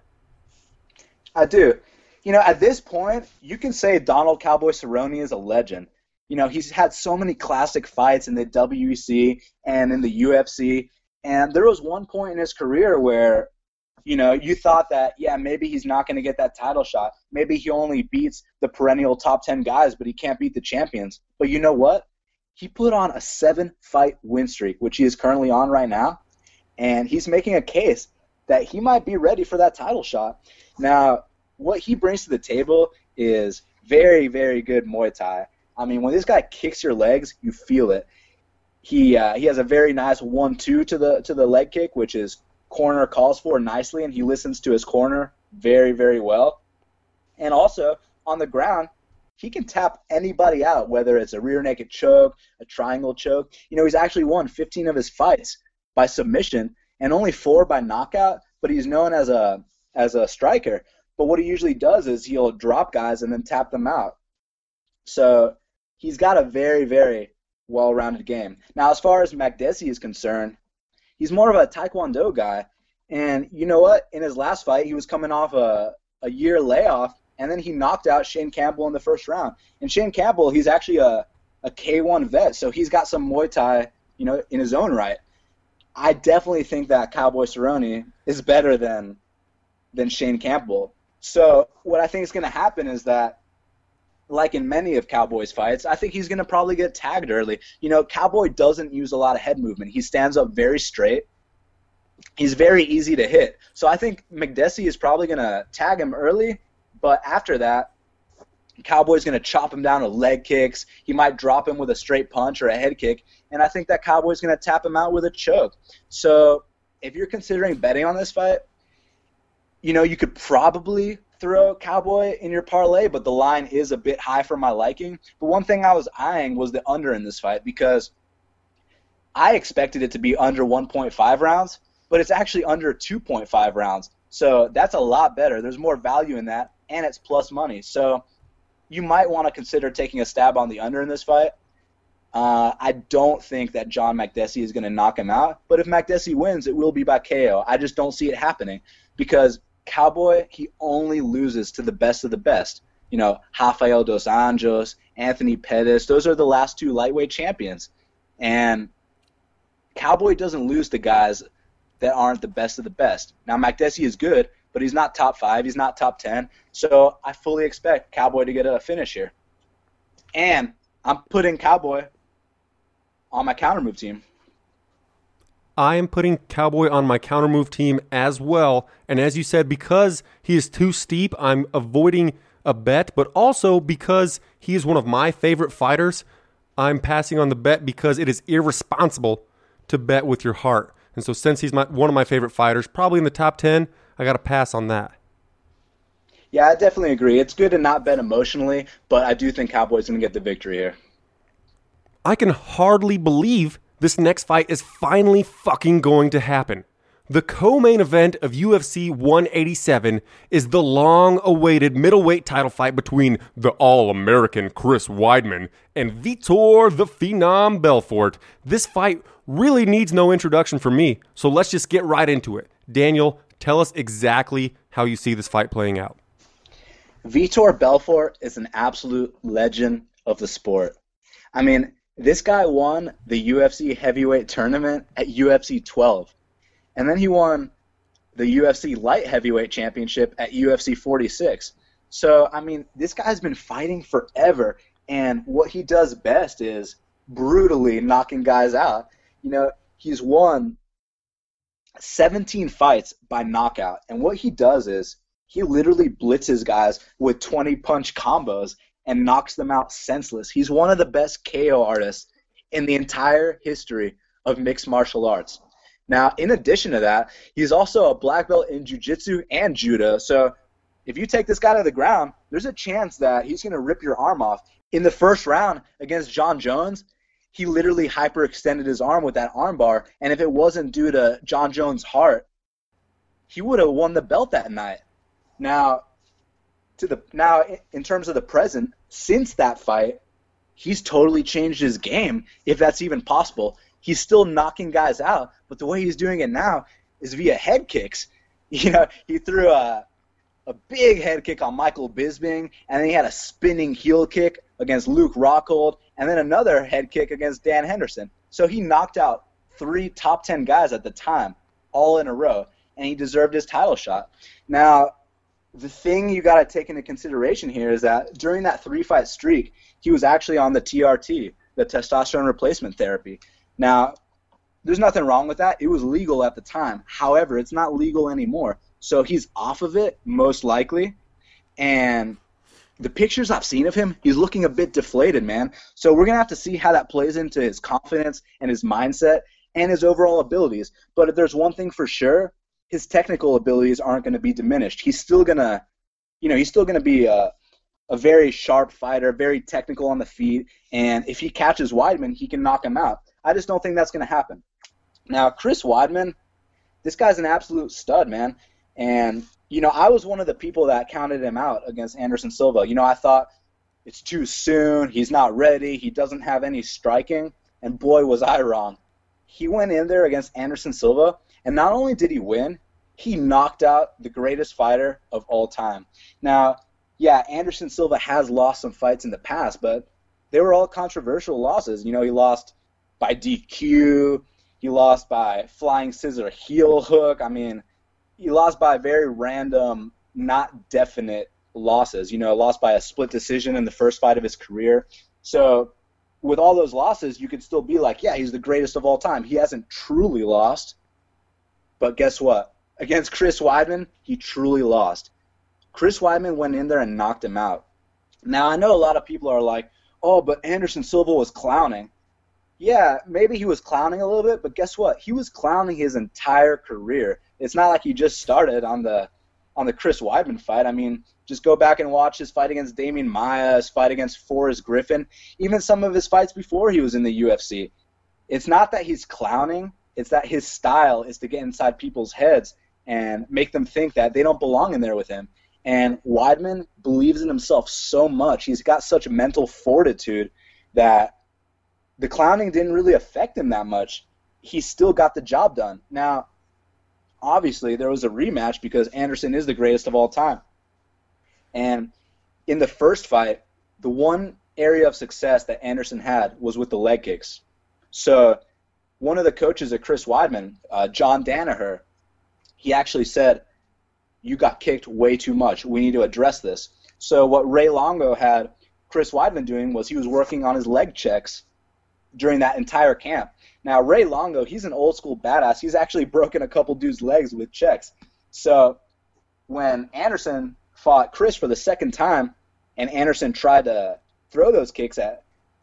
Speaker 2: I do. You know, at this point, you can say Donald Cowboy Cerrone is a legend. You know, he's had so many classic fights in the W E C and in the U F C, and there was one point in his career where, you know, you thought that, yeah, maybe he's not going to get that title shot. Maybe he only beats the perennial top ten guys, but he can't beat the champions. But you know what? He put on a seven-fight win streak, which he is currently on right now, and he's making a case that he might be ready for that title shot. Now, what he brings to the table is very, very good Muay Thai. I mean, when this guy kicks your legs, you feel it. He uh, he has a very nice one two to the to the leg kick, which his corner calls for nicely, and he listens to his corner very, very well. And also, on the ground, he can tap anybody out, whether it's a rear naked choke, a triangle choke. You know, he's actually won fifteen of his fights by submission and only four by knockout, but he's known as a as a striker. But what he usually does is he'll drop guys and then tap them out. So he's got a very, very well-rounded game. Now, as far as Makdessi is concerned, he's more of a Taekwondo guy. And you know what? In his last fight, he was coming off a, a year layoff, and then he knocked out Shane Campbell in the first round. And Shane Campbell, he's actually a, a K one vet, so he's got some Muay Thai, you know, in his own right. I definitely think that Cowboy Cerrone is better than than Shane Campbell. So what I think is going to happen is that, like in many of Cowboy's fights, I think he's going to probably get tagged early. You know, Cowboy doesn't use a lot of head movement. He stands up very straight. He's very easy to hit. So I think Makdessi is probably going to tag him early, but after that, Cowboy's going to chop him down with leg kicks. He might drop him with a straight punch or a head kick, and I think that Cowboy's going to tap him out with a choke. So if you're considering betting on this fight, you know, you could probably throw Cowboy in your parlay, but the line is a bit high for my liking. But one thing I was eyeing was the under in this fight, because I expected it to be under one point five rounds, but it's actually under two point five rounds. So that's a lot better. There's more value in that, and it's plus money. So you might want to consider taking a stab on the under in this fight. Uh, I don't think that John Makdessi is going to knock him out, but if Makdessi wins, it will be by K O. I just don't see it happening, because Cowboy, he only loses to the best of the best. You know, Rafael dos Anjos, Anthony Pettis, those are the last two lightweight champions. And Cowboy doesn't lose to guys that aren't the best of the best. Now, Makdessi is good, but he's not top five. He's not top ten. So I fully expect Cowboy to get a finish here. And I'm putting Cowboy on my countermove team.
Speaker 1: I am putting Cowboy on my countermove team as well. And as you said, because he is too steep, I'm avoiding a bet, but also because he is one of my favorite fighters. I'm passing on the bet because it is irresponsible to bet with your heart. And so since he's my, one of my favorite fighters, probably in the top ten, I got to pass on that.
Speaker 2: Yeah, I definitely agree. It's good to not bet emotionally, but I do think Cowboy's going to get the victory here.
Speaker 1: I can hardly believe this next fight is finally fucking going to happen. The co-main event of U F C one eighty-seven is the long-awaited middleweight title fight between the All-American Chris Weidman and Vitor the Phenom Belfort. This fight really needs no introduction from me, so let's just get right into it. Daniel, tell us exactly how you see this fight playing out.
Speaker 2: Vitor Belfort is an absolute legend of the sport. I mean, this guy won the U F C heavyweight tournament at U F C twelve. And then he won the U F C light heavyweight championship at U F C forty-six. So, I mean, this guy's been fighting forever, and what he does best is brutally knocking guys out. You know, he's won seventeen fights by knockout, and what he does is he literally blitzes guys with twenty-punch combos and knocks them out senseless. He's one of the best K O artists in the entire history of mixed martial arts. Now, in addition to that, he's also a black belt in jiu-jitsu and judo. So if you take this guy to the ground, there's a chance that he's going to rip your arm off. In the first round against John Jones, he literally hyperextended his arm with that arm bar, and if it wasn't due to John Jones' heart, he would have won the belt that night. Now, to the now in terms of the present, since that fight, he's totally changed his game, if that's even possible. He's still knocking guys out, but the way he's doing it now is via head kicks. You know, he threw a a big head kick on Michael Bisping, and then he had a spinning heel kick against Luke Rockhold, and then another head kick against Dan Henderson. So he knocked out three top ten guys at the time, all in a row, and he deserved his title shot. Now, the thing you got to take into consideration here is that during that three-fight streak, he was actually on the T R T, the testosterone replacement therapy. Now, there's nothing wrong with that. It was legal at the time. However, it's not legal anymore. So he's off of it, most likely. And the pictures I've seen of him, he's looking a bit deflated, man. So we're going to have to see how that plays into his confidence and his mindset and his overall abilities. But if there's one thing for sure, his technical abilities aren't going to be diminished. He's still going to, you know, he's still going to be a, a very sharp fighter, very technical on the feet. And if he catches Weidman, he can knock him out. I just don't think that's going to happen. Now, Chris Weidman, this guy's an absolute stud, man. And, you know, I was one of the people that counted him out against Anderson Silva. You know, I thought it's too soon. He's not ready. He doesn't have any striking. And, boy, was I wrong. He went in there against Anderson Silva, and not only did he win, he knocked out the greatest fighter of all time. Now, yeah, Anderson Silva has lost some fights in the past, but they were all controversial losses. You know, he lost by D Q. He lost by flying scissor heel hook. I mean, he lost by very random, not definite losses. You know, lost by a split decision in the first fight of his career. So with all those losses, you could still be like, yeah, he's the greatest of all time. He hasn't truly lost. But guess what? Against Chris Weidman, he truly lost. Chris Weidman went in there and knocked him out. Now, I know a lot of people are like, oh, but Anderson Silva was clowning. Yeah, maybe he was clowning a little bit, but guess what? He was clowning his entire career. It's not like he just started on the on the Chris Weidman fight. I mean, just go back and watch his fight against Damian Maia, his fight against Forrest Griffin, even some of his fights before he was in the U F C. It's not that he's clowning. It's that his style is to get inside people's heads and make them think that they don't belong in there with him. And Weidman believes in himself so much. He's got such mental fortitude that the clowning didn't really affect him that much. He still got the job done. Now, obviously, there was a rematch because Anderson is the greatest of all time. And in the first fight, the one area of success that Anderson had was with the leg kicks. So one of the coaches at Chris Weidman, uh, John Danaher, he actually said, you got kicked way too much. We need to address this. So what Ray Longo had Chris Weidman doing was he was working on his leg checks during that entire camp. Now, Ray Longo, he's an old school badass. He's actually broken a couple dudes' legs with checks. So when Anderson fought Chris for the second time and Anderson tried to throw those kicks at,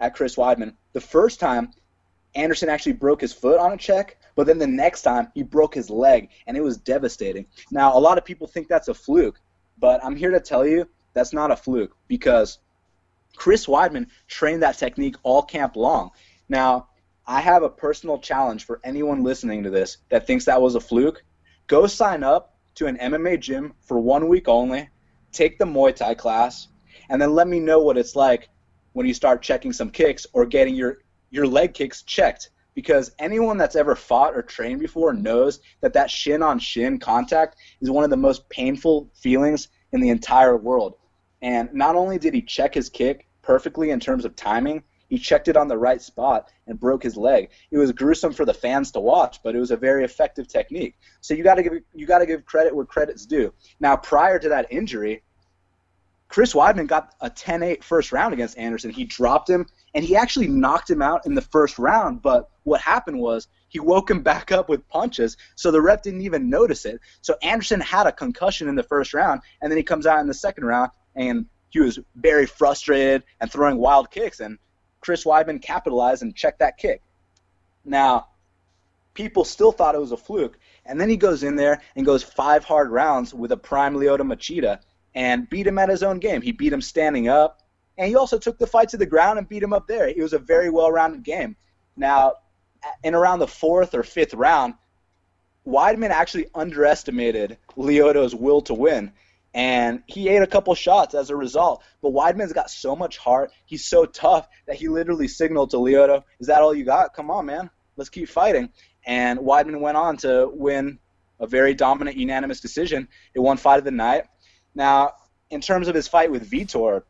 Speaker 2: at Chris Weidman. The first time, Anderson actually broke his foot on a check, but then the next time he broke his leg, and it was devastating. Now, a lot of people think that's a fluke, but I'm here to tell you that's not a fluke because Chris Weidman trained that technique all camp long. Now, I have a personal challenge for anyone listening to this that thinks that was a fluke. Go sign up to an M M A gym for one week only, take the Muay Thai class, and then let me know what it's like when you start checking some kicks or getting your, your leg kicks checked. Because anyone that's ever fought or trained before knows that that shin-on-shin contact is one of the most painful feelings in the entire world. And not only did he check his kick perfectly in terms of timing, he checked it on the right spot and broke his leg. It was gruesome for the fans to watch, but it was a very effective technique. So you got to give you got to give credit where credit's due. Now, prior to that injury, Chris Weidman got a ten eight first round against Anderson. He dropped him, and he actually knocked him out in the first round. But what happened was he woke him back up with punches, so the ref didn't even notice it. So Anderson had a concussion in the first round, and then he comes out in the second round, and he was very frustrated and throwing wild kicks, and Chris Weidman capitalized and checked that kick. Now, people still thought it was a fluke, and then he goes in there and goes five hard rounds with a prime Lyoto Machida and beat him at his own game. He beat him standing up, and he also took the fight to the ground and beat him up there. It was a very well-rounded game. Now, in around the fourth or fifth round, Weidman actually underestimated Lyoto's will to win, and he ate a couple shots as a result. But Weidman's got so much heart. He's so tough that he literally signaled to Lyoto, is that all you got? Come on, man. Let's keep fighting. And Weidman went on to win a very dominant unanimous decision. It won fight of the night. Now, in terms of his fight with Vitor,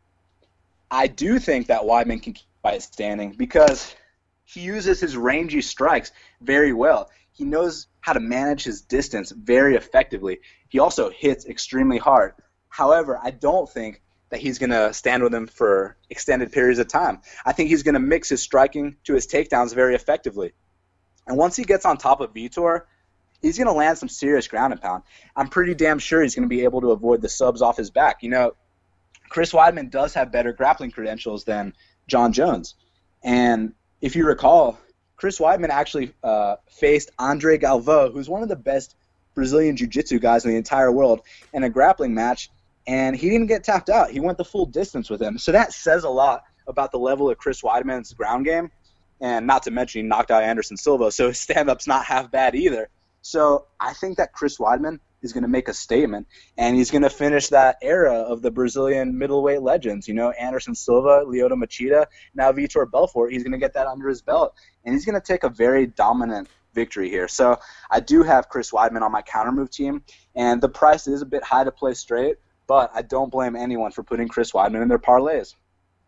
Speaker 2: I do think that Weidman can keep the fight standing because he uses his rangy strikes very well. He knows how to manage his distance very effectively. He also hits extremely hard. However, I don't think that he's going to stand with him for extended periods of time. I think he's going to mix his striking to his takedowns very effectively. And once he gets on top of Vitor, he's going to land some serious ground and pound. I'm pretty damn sure he's going to be able to avoid the subs off his back. You know, Chris Weidman does have better grappling credentials than John Jones. And if you recall, Chris Weidman actually uh, faced Andre Galvão, who's one of the best Brazilian jiu-jitsu guys in the entire world, in a grappling match, and he didn't get tapped out. He went the full distance with him. So that says a lot about the level of Chris Weidman's ground game, and not to mention he knocked out Anderson Silva, so his stand-up's not half bad either. So I think that Chris Weidman is going to make a statement, and he's going to finish that era of the Brazilian middleweight legends. You know, Anderson Silva, Lyoto Machida, now Vitor Belfort. He's going to get that under his belt, and he's going to take a very dominant victory here. So I do have Chris Weidman on my counter-move team, and the price is a bit high to play straight, but I don't blame anyone for putting Chris Weidman in their parlays.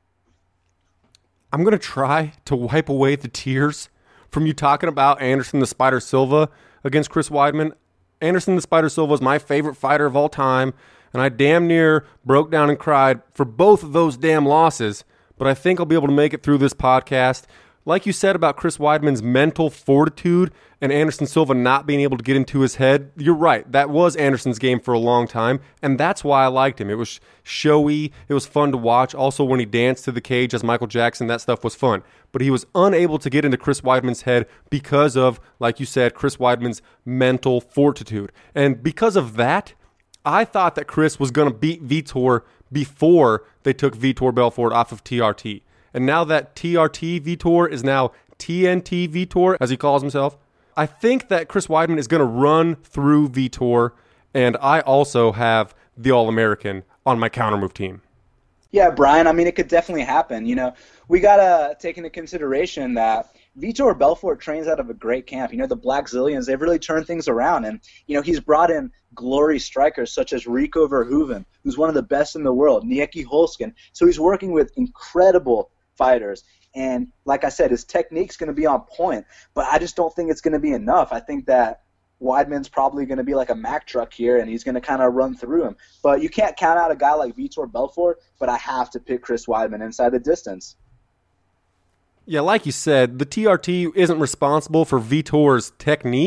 Speaker 1: I'm going to try to wipe away the tears from you talking about Anderson the Spider Silva against Chris Weidman. Anderson the Spider Silva is my favorite fighter of all time, and I damn near broke down and cried for both of those damn losses, but I think I'll be able to make it through this podcast. Like you said about Chris Weidman's mental fortitude and Anderson Silva not being able to get into his head, you're right. That was Anderson's game for a long time, and that's why I liked him. It was showy. It was fun to watch. Also, when he danced to the cage as Michael Jackson, that stuff was fun. But he was unable to get into Chris Weidman's head because of, like you said, Chris Weidman's mental fortitude. And because of that, I thought that Chris was going to beat Vitor before they took Vitor Belfort off of T R T. And now that T R T Vitor is now T N T Vitor, as he calls himself, I think that Chris Weidman is going to run through Vitor, and I also have the All-American on my counter-move team.
Speaker 2: Yeah, Brian, I mean, it could definitely happen. You know, we got to take into consideration that Vitor Belfort trains out of a great camp. You know, the Black Zillions, they've really turned things around. And, you know, he's brought in glory strikers such as Rico Verhoeven, who's one of the best in the world, Nieki Holskin. So he's working with incredible fighters. And like I said, his technique's going to be on point, but I just don't think it's going to be enough. I think that Weidman's probably going to be like a Mack truck here, and he's going to kind of run through him. But you can't count out a guy like Vitor Belfort, but I have to pick Chris Weidman inside the distance.
Speaker 1: Yeah, like you said, the T R T isn't responsible for Vitor's technique,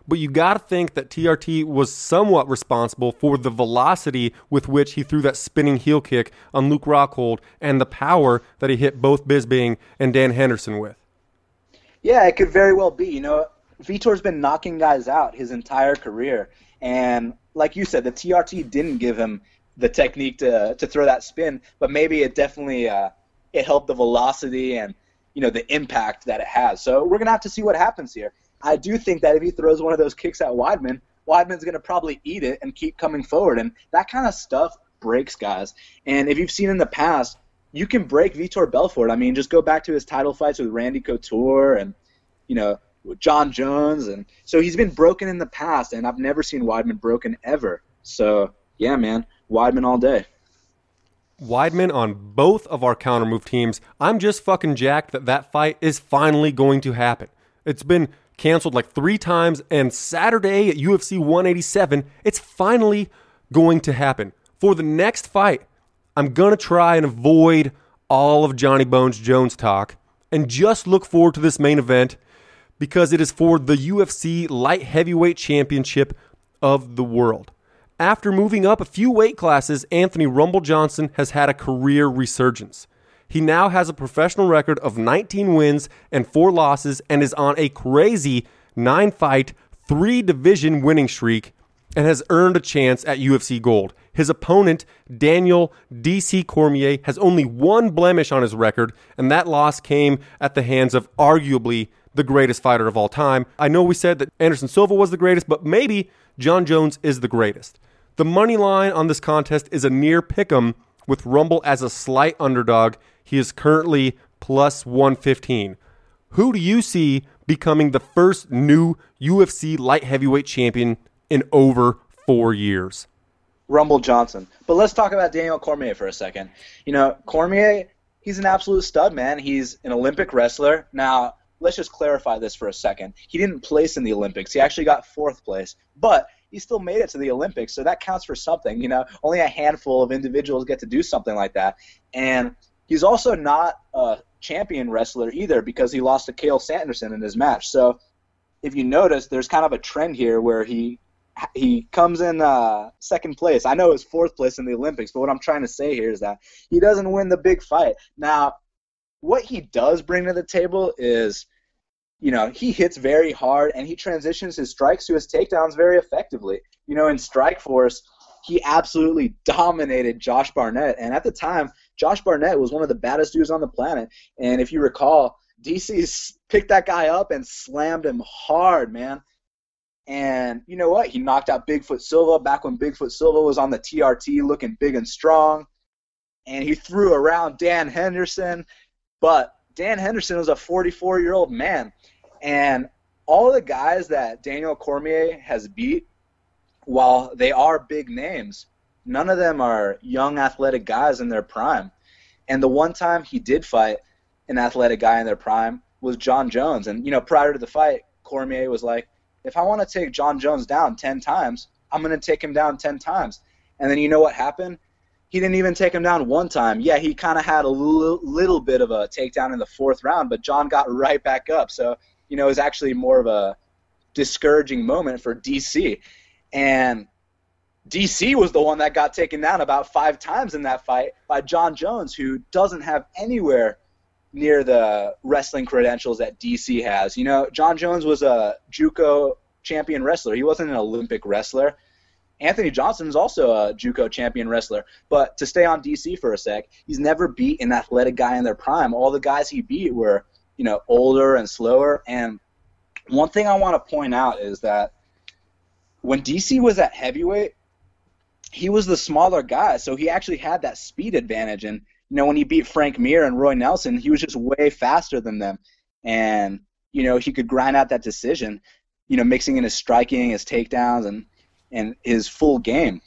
Speaker 1: but you got to think that T R T was somewhat responsible for the velocity with which he threw that spinning heel kick on Luke Rockhold and the power that he hit both Bisping and Dan Henderson with.
Speaker 2: Yeah, it could very well be. You know, Vitor's been knocking guys out his entire career, and like you said, the T R T didn't give him the technique to to throw that spin, but maybe it definitely uh, it helped the velocity and, you know, the impact that it has. So we're gonna have to see what happens here. I do think that if he throws one of those kicks at Weidman, Weidman's gonna probably eat it and keep coming forward, and that kind of stuff breaks guys. And if you've seen in the past, you can break Vitor Belfort. I mean, just go back to his title fights with Randy Couture and, you know, with John Jones, and so he's been broken in the past, and I've never seen Weidman broken ever. So yeah, man, Weidman all day.
Speaker 1: Weidman on both of our counter move teams. I'm just fucking jacked that that fight is finally going to happen. It's been canceled like three times, and Saturday at U F C one eighty-seven, it's finally going to happen. For the next fight, I'm going to try and avoid all of Johnny Bones Jones talk and just look forward to this main event because it is for the U F C Light Heavyweight Championship of the world. After moving up a few weight classes, Anthony Rumble Johnson has had a career resurgence. He now has a professional record of nineteen wins and four losses and is on a crazy nine-fight, three-division winning streak and has earned a chance at U F C Gold. His opponent, Daniel D C Cormier, has only one blemish on his record, and that loss came at the hands of arguably the greatest fighter of all time. I know we said that Anderson Silva was the greatest, but maybe John Jones is the greatest. The money line on this contest is a near pick'em with Rumble as a slight underdog. He is currently plus one fifteen. Who do you see becoming the first new U F C light heavyweight champion in over four years?
Speaker 2: Rumble Johnson. But let's talk about Daniel Cormier for a second. You know, Cormier, he's an absolute stud, man. He's an Olympic wrestler. Now, let's just clarify this for a second. He didn't place in the Olympics. He actually got fourth place. But he still made it to the Olympics, so that counts for something. You know, only a handful of individuals get to do something like that. And he's also not a champion wrestler either because he lost to Cael Sanderson in his match. So if you notice, there's kind of a trend here where he he comes in uh, second place. I know it's fourth place in the Olympics, but what I'm trying to say here is that he doesn't win the big fight. Now, what he does bring to the table is, you know, he hits very hard and he transitions his strikes to his takedowns very effectively. You know, in Strikeforce, he absolutely dominated Josh Barnett. And at the time, Josh Barnett was one of the baddest dudes on the planet. And if you recall, D C picked that guy up and slammed him hard, man. And you know what? He knocked out Bigfoot Silva back when Bigfoot Silva was on the T R T looking big and strong. And he threw around Dan Henderson. But Dan Henderson was a forty-four-year-old man. And all the guys that Daniel Cormier has beat, while they are big names, none of them are young athletic guys in their prime. And the one time he did fight an athletic guy in their prime was John Jones. And, you know, prior to the fight, Cormier was like, if I want to take John Jones down ten times, I'm going to take him down ten times. And then you know what happened? He didn't even take him down one time. Yeah, he kind of had a little, little bit of a takedown in the fourth round, but John got right back up. So, you know, it was actually more of a discouraging moment for D C. And D C was the one that got taken down about five times in that fight by John Jones, who doesn't have anywhere near the wrestling credentials that D C has. You know, John Jones was a JUCO champion wrestler. He wasn't an Olympic wrestler. Anthony Johnson is also a JUCO champion wrestler. But to stay on D C for a sec, he's never beat an athletic guy in their prime. All the guys he beat were, you know, older and slower. And one thing I want to point out is that when D C was at heavyweight, he was the smaller guy, so he actually had that speed advantage. And, you know, when he beat Frank Mir and Roy Nelson, he was just way faster than them. And, you know, he could grind out that decision, you know, mixing in his striking, his takedowns, and, and his full game.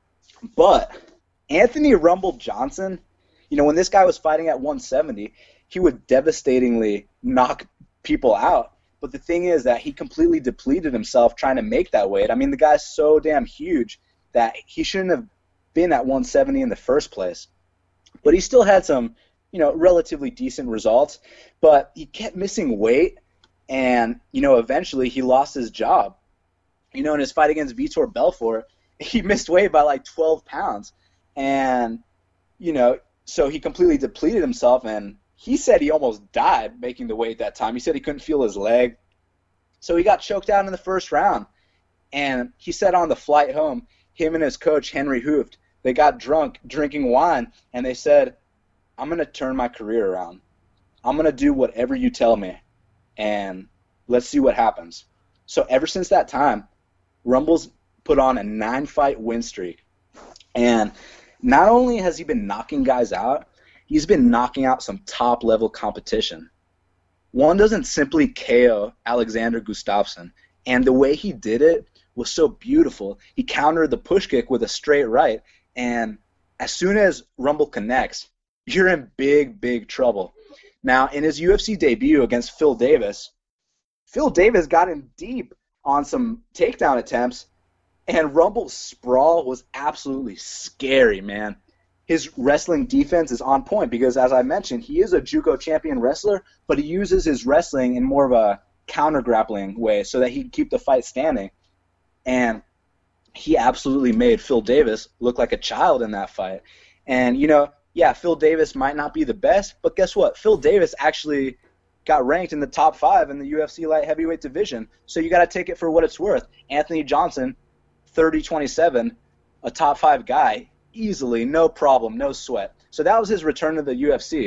Speaker 2: But Anthony Rumble Johnson, you know, when this guy was fighting at one seventy, he would devastatingly knock people out. But the thing is that he completely depleted himself trying to make that weight. I mean, the guy's so damn huge that he shouldn't have been at one seventy in the first place. But he still had some, you know, relatively decent results. But he kept missing weight, and, you know, eventually he lost his job. you know, in his fight against Vitor Belfort, he missed weight by like twelve pounds. And, you know, so he completely depleted himself, and he said he almost died making the weight that time. He said he couldn't feel his leg. So he got choked out in the first round. And he said on the flight home, him and his coach, Henry Hooft, they got drunk drinking wine, and they said, I'm going to turn my career around. I'm going to do whatever you tell me, and let's see what happens. So ever since that time, Rumble's put on a nine-fight win streak. And not only has he been knocking guys out, he's been knocking out some top-level competition. One doesn't simply K O Alexander Gustafsson, and the way he did it was so beautiful. He countered the push kick with a straight right, and as soon as Rumble connects, you're in big, big trouble. Now, in his U F C debut against Phil Davis, Phil Davis got him deep on some takedown attempts, and Rumble's sprawl was absolutely scary, man. His wrestling defense is on point because, as I mentioned, he is a JUCO champion wrestler, but he uses his wrestling in more of a counter-grappling way so that he can keep the fight standing. And he absolutely made Phil Davis look like a child in that fight. And, you know, yeah, Phil Davis might not be the best, but guess what? Phil Davis actually got ranked in the top five in the U F C light heavyweight division. So you got to take it for what it's worth. Anthony Johnson, thirty twenty-seven, a top five guy, easily, no problem, no sweat. So that was his return to the U F C.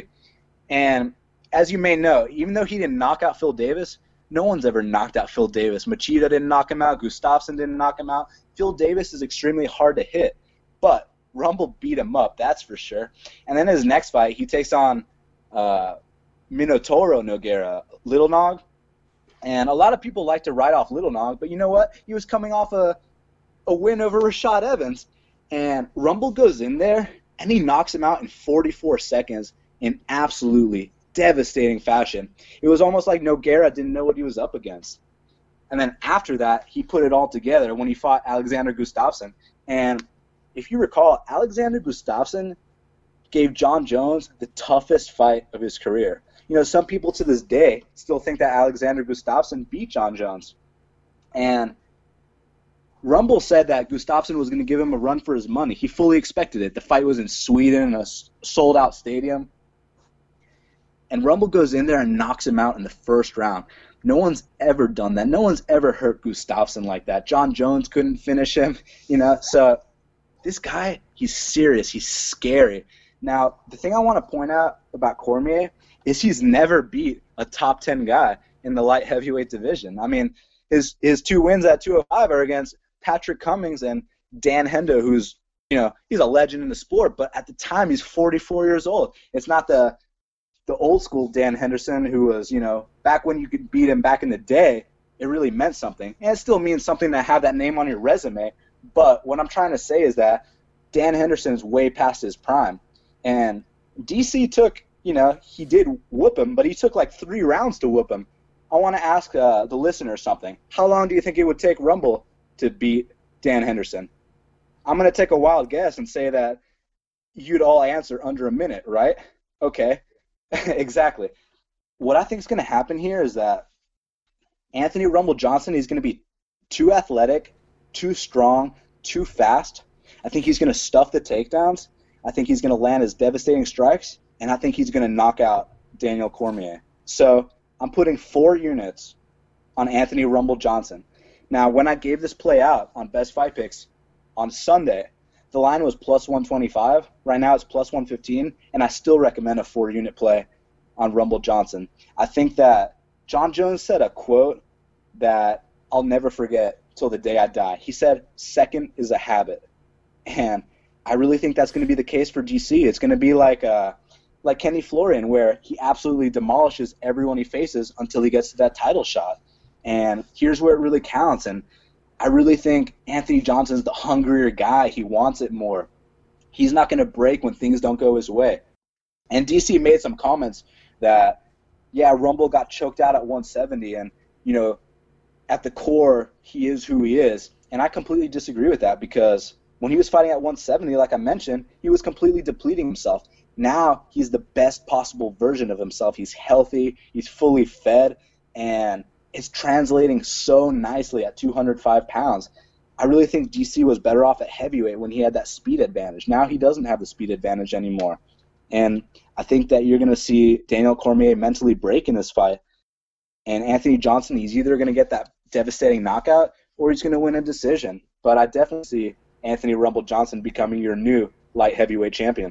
Speaker 2: And as you may know, even though he didn't knock out Phil Davis, no one's ever knocked out Phil Davis. Machida didn't knock him out. Gustafsson didn't knock him out. Phil Davis is extremely hard to hit. But Rumble beat him up, that's for sure. And then his next fight, he takes on uh, Minotauro Nogueira, Little Nog. And a lot of people like to write off Little Nog, but you know what? He was coming off a, a win over Rashad Evans. And Rumble goes in there, and he knocks him out in forty-four seconds in absolutely devastating fashion. It was almost like Nogueira didn't know what he was up against. And then after that, he put it all together when he fought Alexander Gustafsson. And if you recall, Alexander Gustafsson gave John Jones the toughest fight of his career. You know, some people to this day still think that Alexander Gustafsson beat John Jones. And Rumble said that Gustafsson was going to give him a run for his money. He fully expected it. The fight was in Sweden in a sold-out stadium. And Rumble goes in there and knocks him out in the first round. No one's ever done that. No one's ever hurt Gustafsson like that. John Jones couldn't finish him, you know. So this guy, he's serious. He's scary. Now, the thing I want to point out about Cormier is he's never beat a top ten guy in the light heavyweight division. I mean, his his two wins at two oh five are against Patrick Cummings and Dan Hendo, who's, you know, he's a legend in the sport, but at the time he's forty-four years old. It's not the the old school Dan Henderson who was, you know, back when you could beat him back in the day, it really meant something. And it still means something to have that name on your resume. But what I'm trying to say is that Dan Henderson is way past his prime. And D C took, you know, he did whoop him, but he took like three rounds to whoop him. I want to ask uh, the listener something. How long do you think it would take Rumble to beat Dan Henderson? I'm going to take a wild guess and say that you'd all answer under a minute, right? Okay. Exactly. What I think is going to happen here is that Anthony Rumble Johnson is going to be too athletic, too strong, too fast. I think he's going to stuff the takedowns. I think he's going to land his devastating strikes, and I think he's going to knock out Daniel Cormier. So I'm putting four units on Anthony Rumble Johnson. Now, when I gave this play out on Best Fight Picks on Sunday, the line was plus one twenty-five. Right now it's plus one fifteen, and I still recommend a four-unit play on Rumble Johnson. I think that John Jones said a quote that I'll never forget till the day I die. He said, second is a habit. And I really think that's going to be the case for D C. It's going to be like uh, like Kenny Florian, where he absolutely demolishes everyone he faces until he gets to that title shot. And here's where it really counts. And I really think Anthony Johnson's the hungrier guy. He wants it more. He's not going to break when things don't go his way. And D C made some comments that, yeah, Rumble got choked out at one seventy, and, you know, at the core, he is who he is. And I completely disagree with that, because when he was fighting at one seventy, like I mentioned, he was completely depleting himself. Now he's the best possible version of himself. He's healthy. He's fully fed. And is translating so nicely at two hundred five pounds. I really think D C was better off at heavyweight when he had that speed advantage. Now he doesn't have the speed advantage anymore. And I think that you're going to see Daniel Cormier mentally break in this fight. And Anthony Johnson, he's either going to get that devastating knockout or he's going to win a decision. But I definitely see Anthony Rumble Johnson becoming your new light heavyweight champion.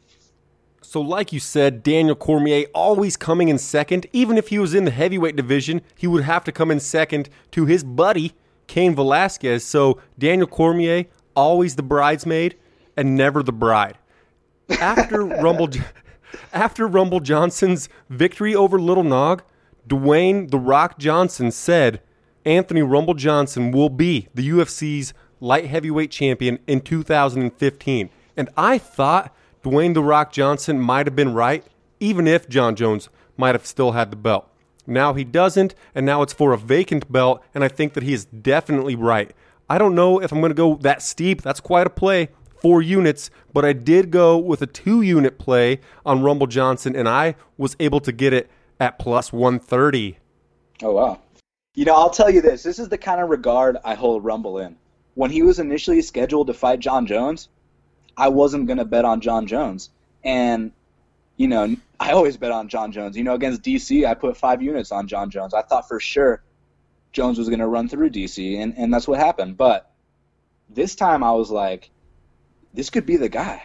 Speaker 1: So like you said, Daniel Cormier always coming in second. Even if he was in the heavyweight division, he would have to come in second to his buddy, Cain Velasquez. So Daniel Cormier, always the bridesmaid and never the bride. After Rumble after Rumble Johnson's victory over Little Nog, Dwayne The Rock Johnson said Anthony Rumble Johnson will be the U F C's light heavyweight champion in two thousand fifteen. And I thought Dwayne The Rock Johnson might have been right, even if Jon Jones might have still had the belt. Now he doesn't, and now it's for a vacant belt, and I think that he is definitely right. I don't know if I'm going to go that steep. That's quite a play, four units, but I did go with a two-unit play on Rumble Johnson, and I was able to get it at plus one thirty.
Speaker 2: Oh, wow. You know, I'll tell you this. This is the kind of regard I hold Rumble in. When he was initially scheduled to fight Jon Jones, I wasn't going to bet on Jon Jones. And, you know, I always bet on Jon Jones. You know, against D C, I put five units on Jon Jones. I thought for sure Jones was going to run through D C, and, and that's what happened. But this time I was like, this could be the guy.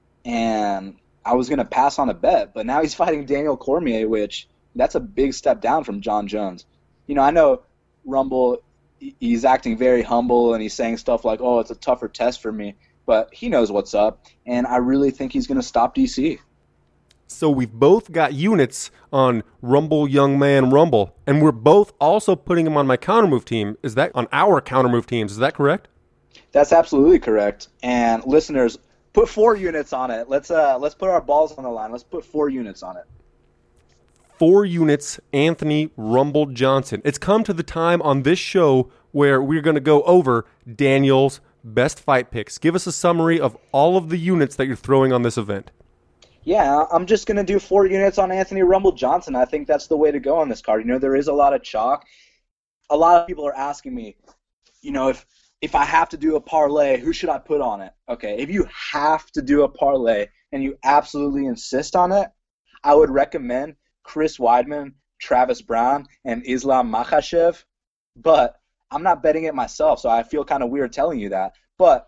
Speaker 2: And I was going to pass on a bet, but now he's fighting Daniel Cormier, which that's a big step down from Jon Jones. You know, I know Rumble, he's acting very humble, and he's saying stuff like, oh, it's a tougher test for me. But he knows what's up, and I really think he's going to stop D C.
Speaker 1: So we've both got units on Rumble Young Man Rumble, and we're both also putting him on my countermove team. Is that on our countermove teams? Is that correct?
Speaker 2: That's absolutely correct. And listeners, put four units on it. Let's uh let's put our balls on the line. Let's put four units on it.
Speaker 1: Four units, Anthony Rumble Johnson. It's come to the time on this show where we're going to go over Daniel's best fight picks. Give us a summary of all of the units that you're throwing on this event.
Speaker 2: Yeah, I'm just going to do four units on Anthony Rumble Johnson. I think that's the way to go on this card. You know, there is a lot of chalk. A lot of people are asking me, you know, if if I have to do a parlay, who should I put on it? Okay, if you have to do a parlay and you absolutely insist on it, I would recommend Chris Weidman, Travis Browne, and Islam Makhachev. But I'm not betting it myself, so I feel kind of weird telling you that. But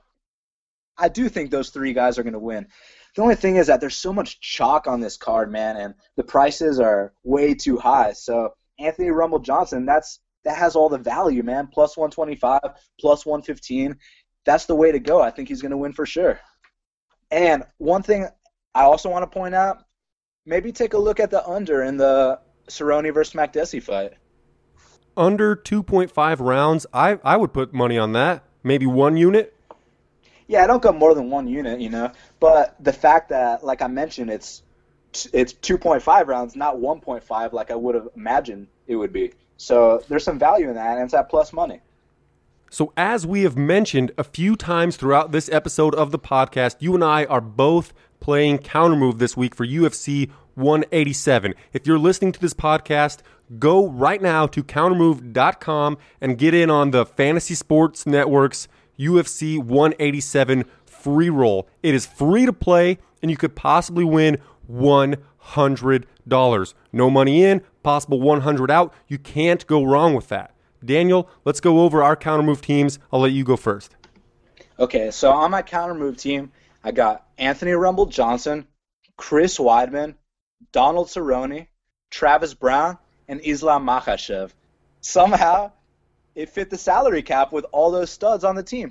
Speaker 2: I do think those three guys are going to win. The only thing is that there's so much chalk on this card, man, and the prices are way too high. So Anthony Rumble Johnson, that's that has all the value, man. Plus one twenty-five, plus one fifteen. That's the way to go. I think he's going to win for sure. And one thing I also want to point out, maybe take a look at the under in the Cerrone versus Makdessi fight.
Speaker 1: Under two point five rounds, I, I would put money on that. Maybe one unit.
Speaker 2: Yeah, I don't go more than one unit, you know. But the fact that, like I mentioned, it's it's two point five rounds, not one point five like I would have imagined it would be. So there's some value in that, and it's at plus money.
Speaker 1: So as we have mentioned a few times throughout this episode of the podcast, you and I are both playing Countermove this week for U F C one eighty-seven. If you're listening to this podcast, go right now to countermove dot com and get in on the Fantasy Sports Network's U F C one eighty-seven free roll. It is free to play, and you could possibly win one hundred dollars. No money in, possible one hundred dollars out. You can't go wrong with that. Daniel, let's go over our countermove teams. I'll let you go first.
Speaker 2: Okay, so on my countermove team, I got Anthony Rumble Johnson, Chris Weidman, Donald Cerrone, Travis Browne, and Islam Makhachev. Somehow, it fit the salary cap with all those studs on the team.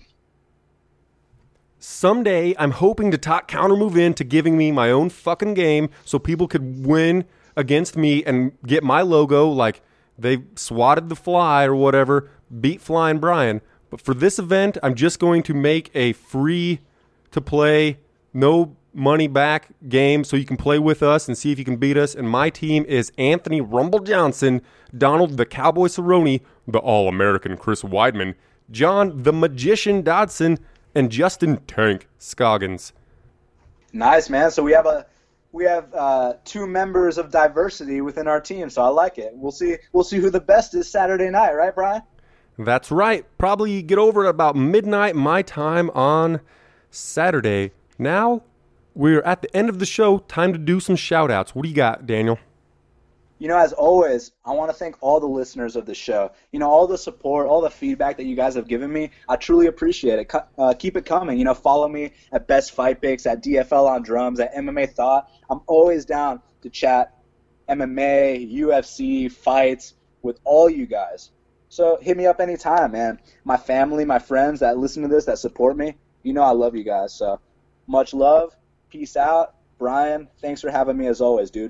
Speaker 1: Someday, I'm hoping to talk Countermove into giving me my own fucking game so people could win against me and get my logo like they swatted the fly or whatever, beat Flying Brian. But for this event, I'm just going to make a free-to-play, no money back game so you can play with us and see if you can beat us. And my team is Anthony Rumble Johnson, Donald the Cowboy Cerrone, the All-American Chris Weidman, John the Magician Dodson, and Justin Tank Scoggins.
Speaker 2: Nice, man. So we have a we have uh, two members of diversity within our team, so I like it. We'll see. We'll see who the best is Saturday night, right, Brian?
Speaker 1: That's right. Probably get over at about midnight my time on Saturday. Now we're at the end of the show. Time to do some shout-outs. What do you got, Daniel?
Speaker 2: You know, as always, I want to thank all the listeners of the show. You know, all the support, all the feedback that you guys have given me, I truly appreciate it. Uh, keep it coming. You know, follow me at Best Fight Picks, at D F L on Drums, at M M A Thought. I'm always down to chat M M A, U F C, fights with all you guys. So hit me up anytime, man. My family, my friends that listen to this, that support me, you know I love you guys. So much love. Peace out. Brian, thanks for having me as always, dude.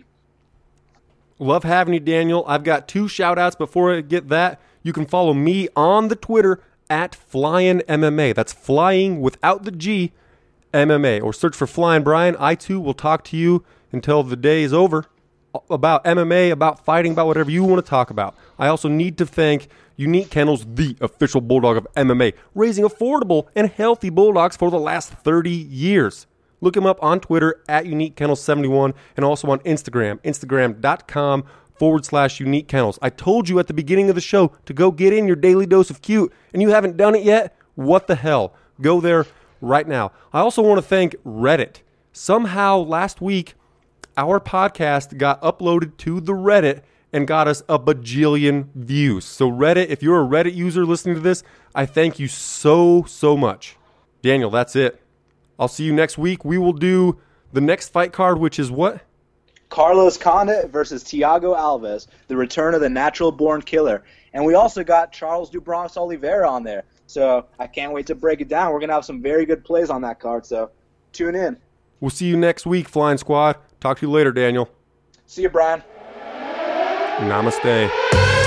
Speaker 1: Love having you, Daniel. I've got two shout-outs. Before I get that, you can follow me on the Twitter at Flyin' M M A. That's flying without the G, M M A. Or search for Flyin' Brian. I, too, will talk to you until the day is over about M M A, about fighting, about whatever you want to talk about. I also need to thank Unique Kennels, the official bulldog of M M A, raising affordable and healthy bulldogs for the last thirty years. Look him up on Twitter at Unique Kennels seventy-one and also on Instagram, instagram.com forward slash Unique Kennels. I told you at the beginning of the show to go get in your daily dose of cute, and you haven't done it yet? What the hell? Go there right now. I also want to thank Reddit. Somehow last week, our podcast got uploaded to the Reddit and got us a bajillion views. So Reddit, if you're a Reddit user listening to this, I thank you so, so much. Daniel, that's it. I'll see you next week. We will do the next fight card, which is what?
Speaker 2: Carlos Condit versus Thiago Alves, the return of the natural-born killer. And we also got Charles do Bronx Oliveira on there. So I can't wait to break it down. We're going to have some very good plays on that card, so tune in.
Speaker 1: We'll see you next week, Flying Squad. Talk to you later, Daniel.
Speaker 2: See you, Brian.
Speaker 1: Namaste.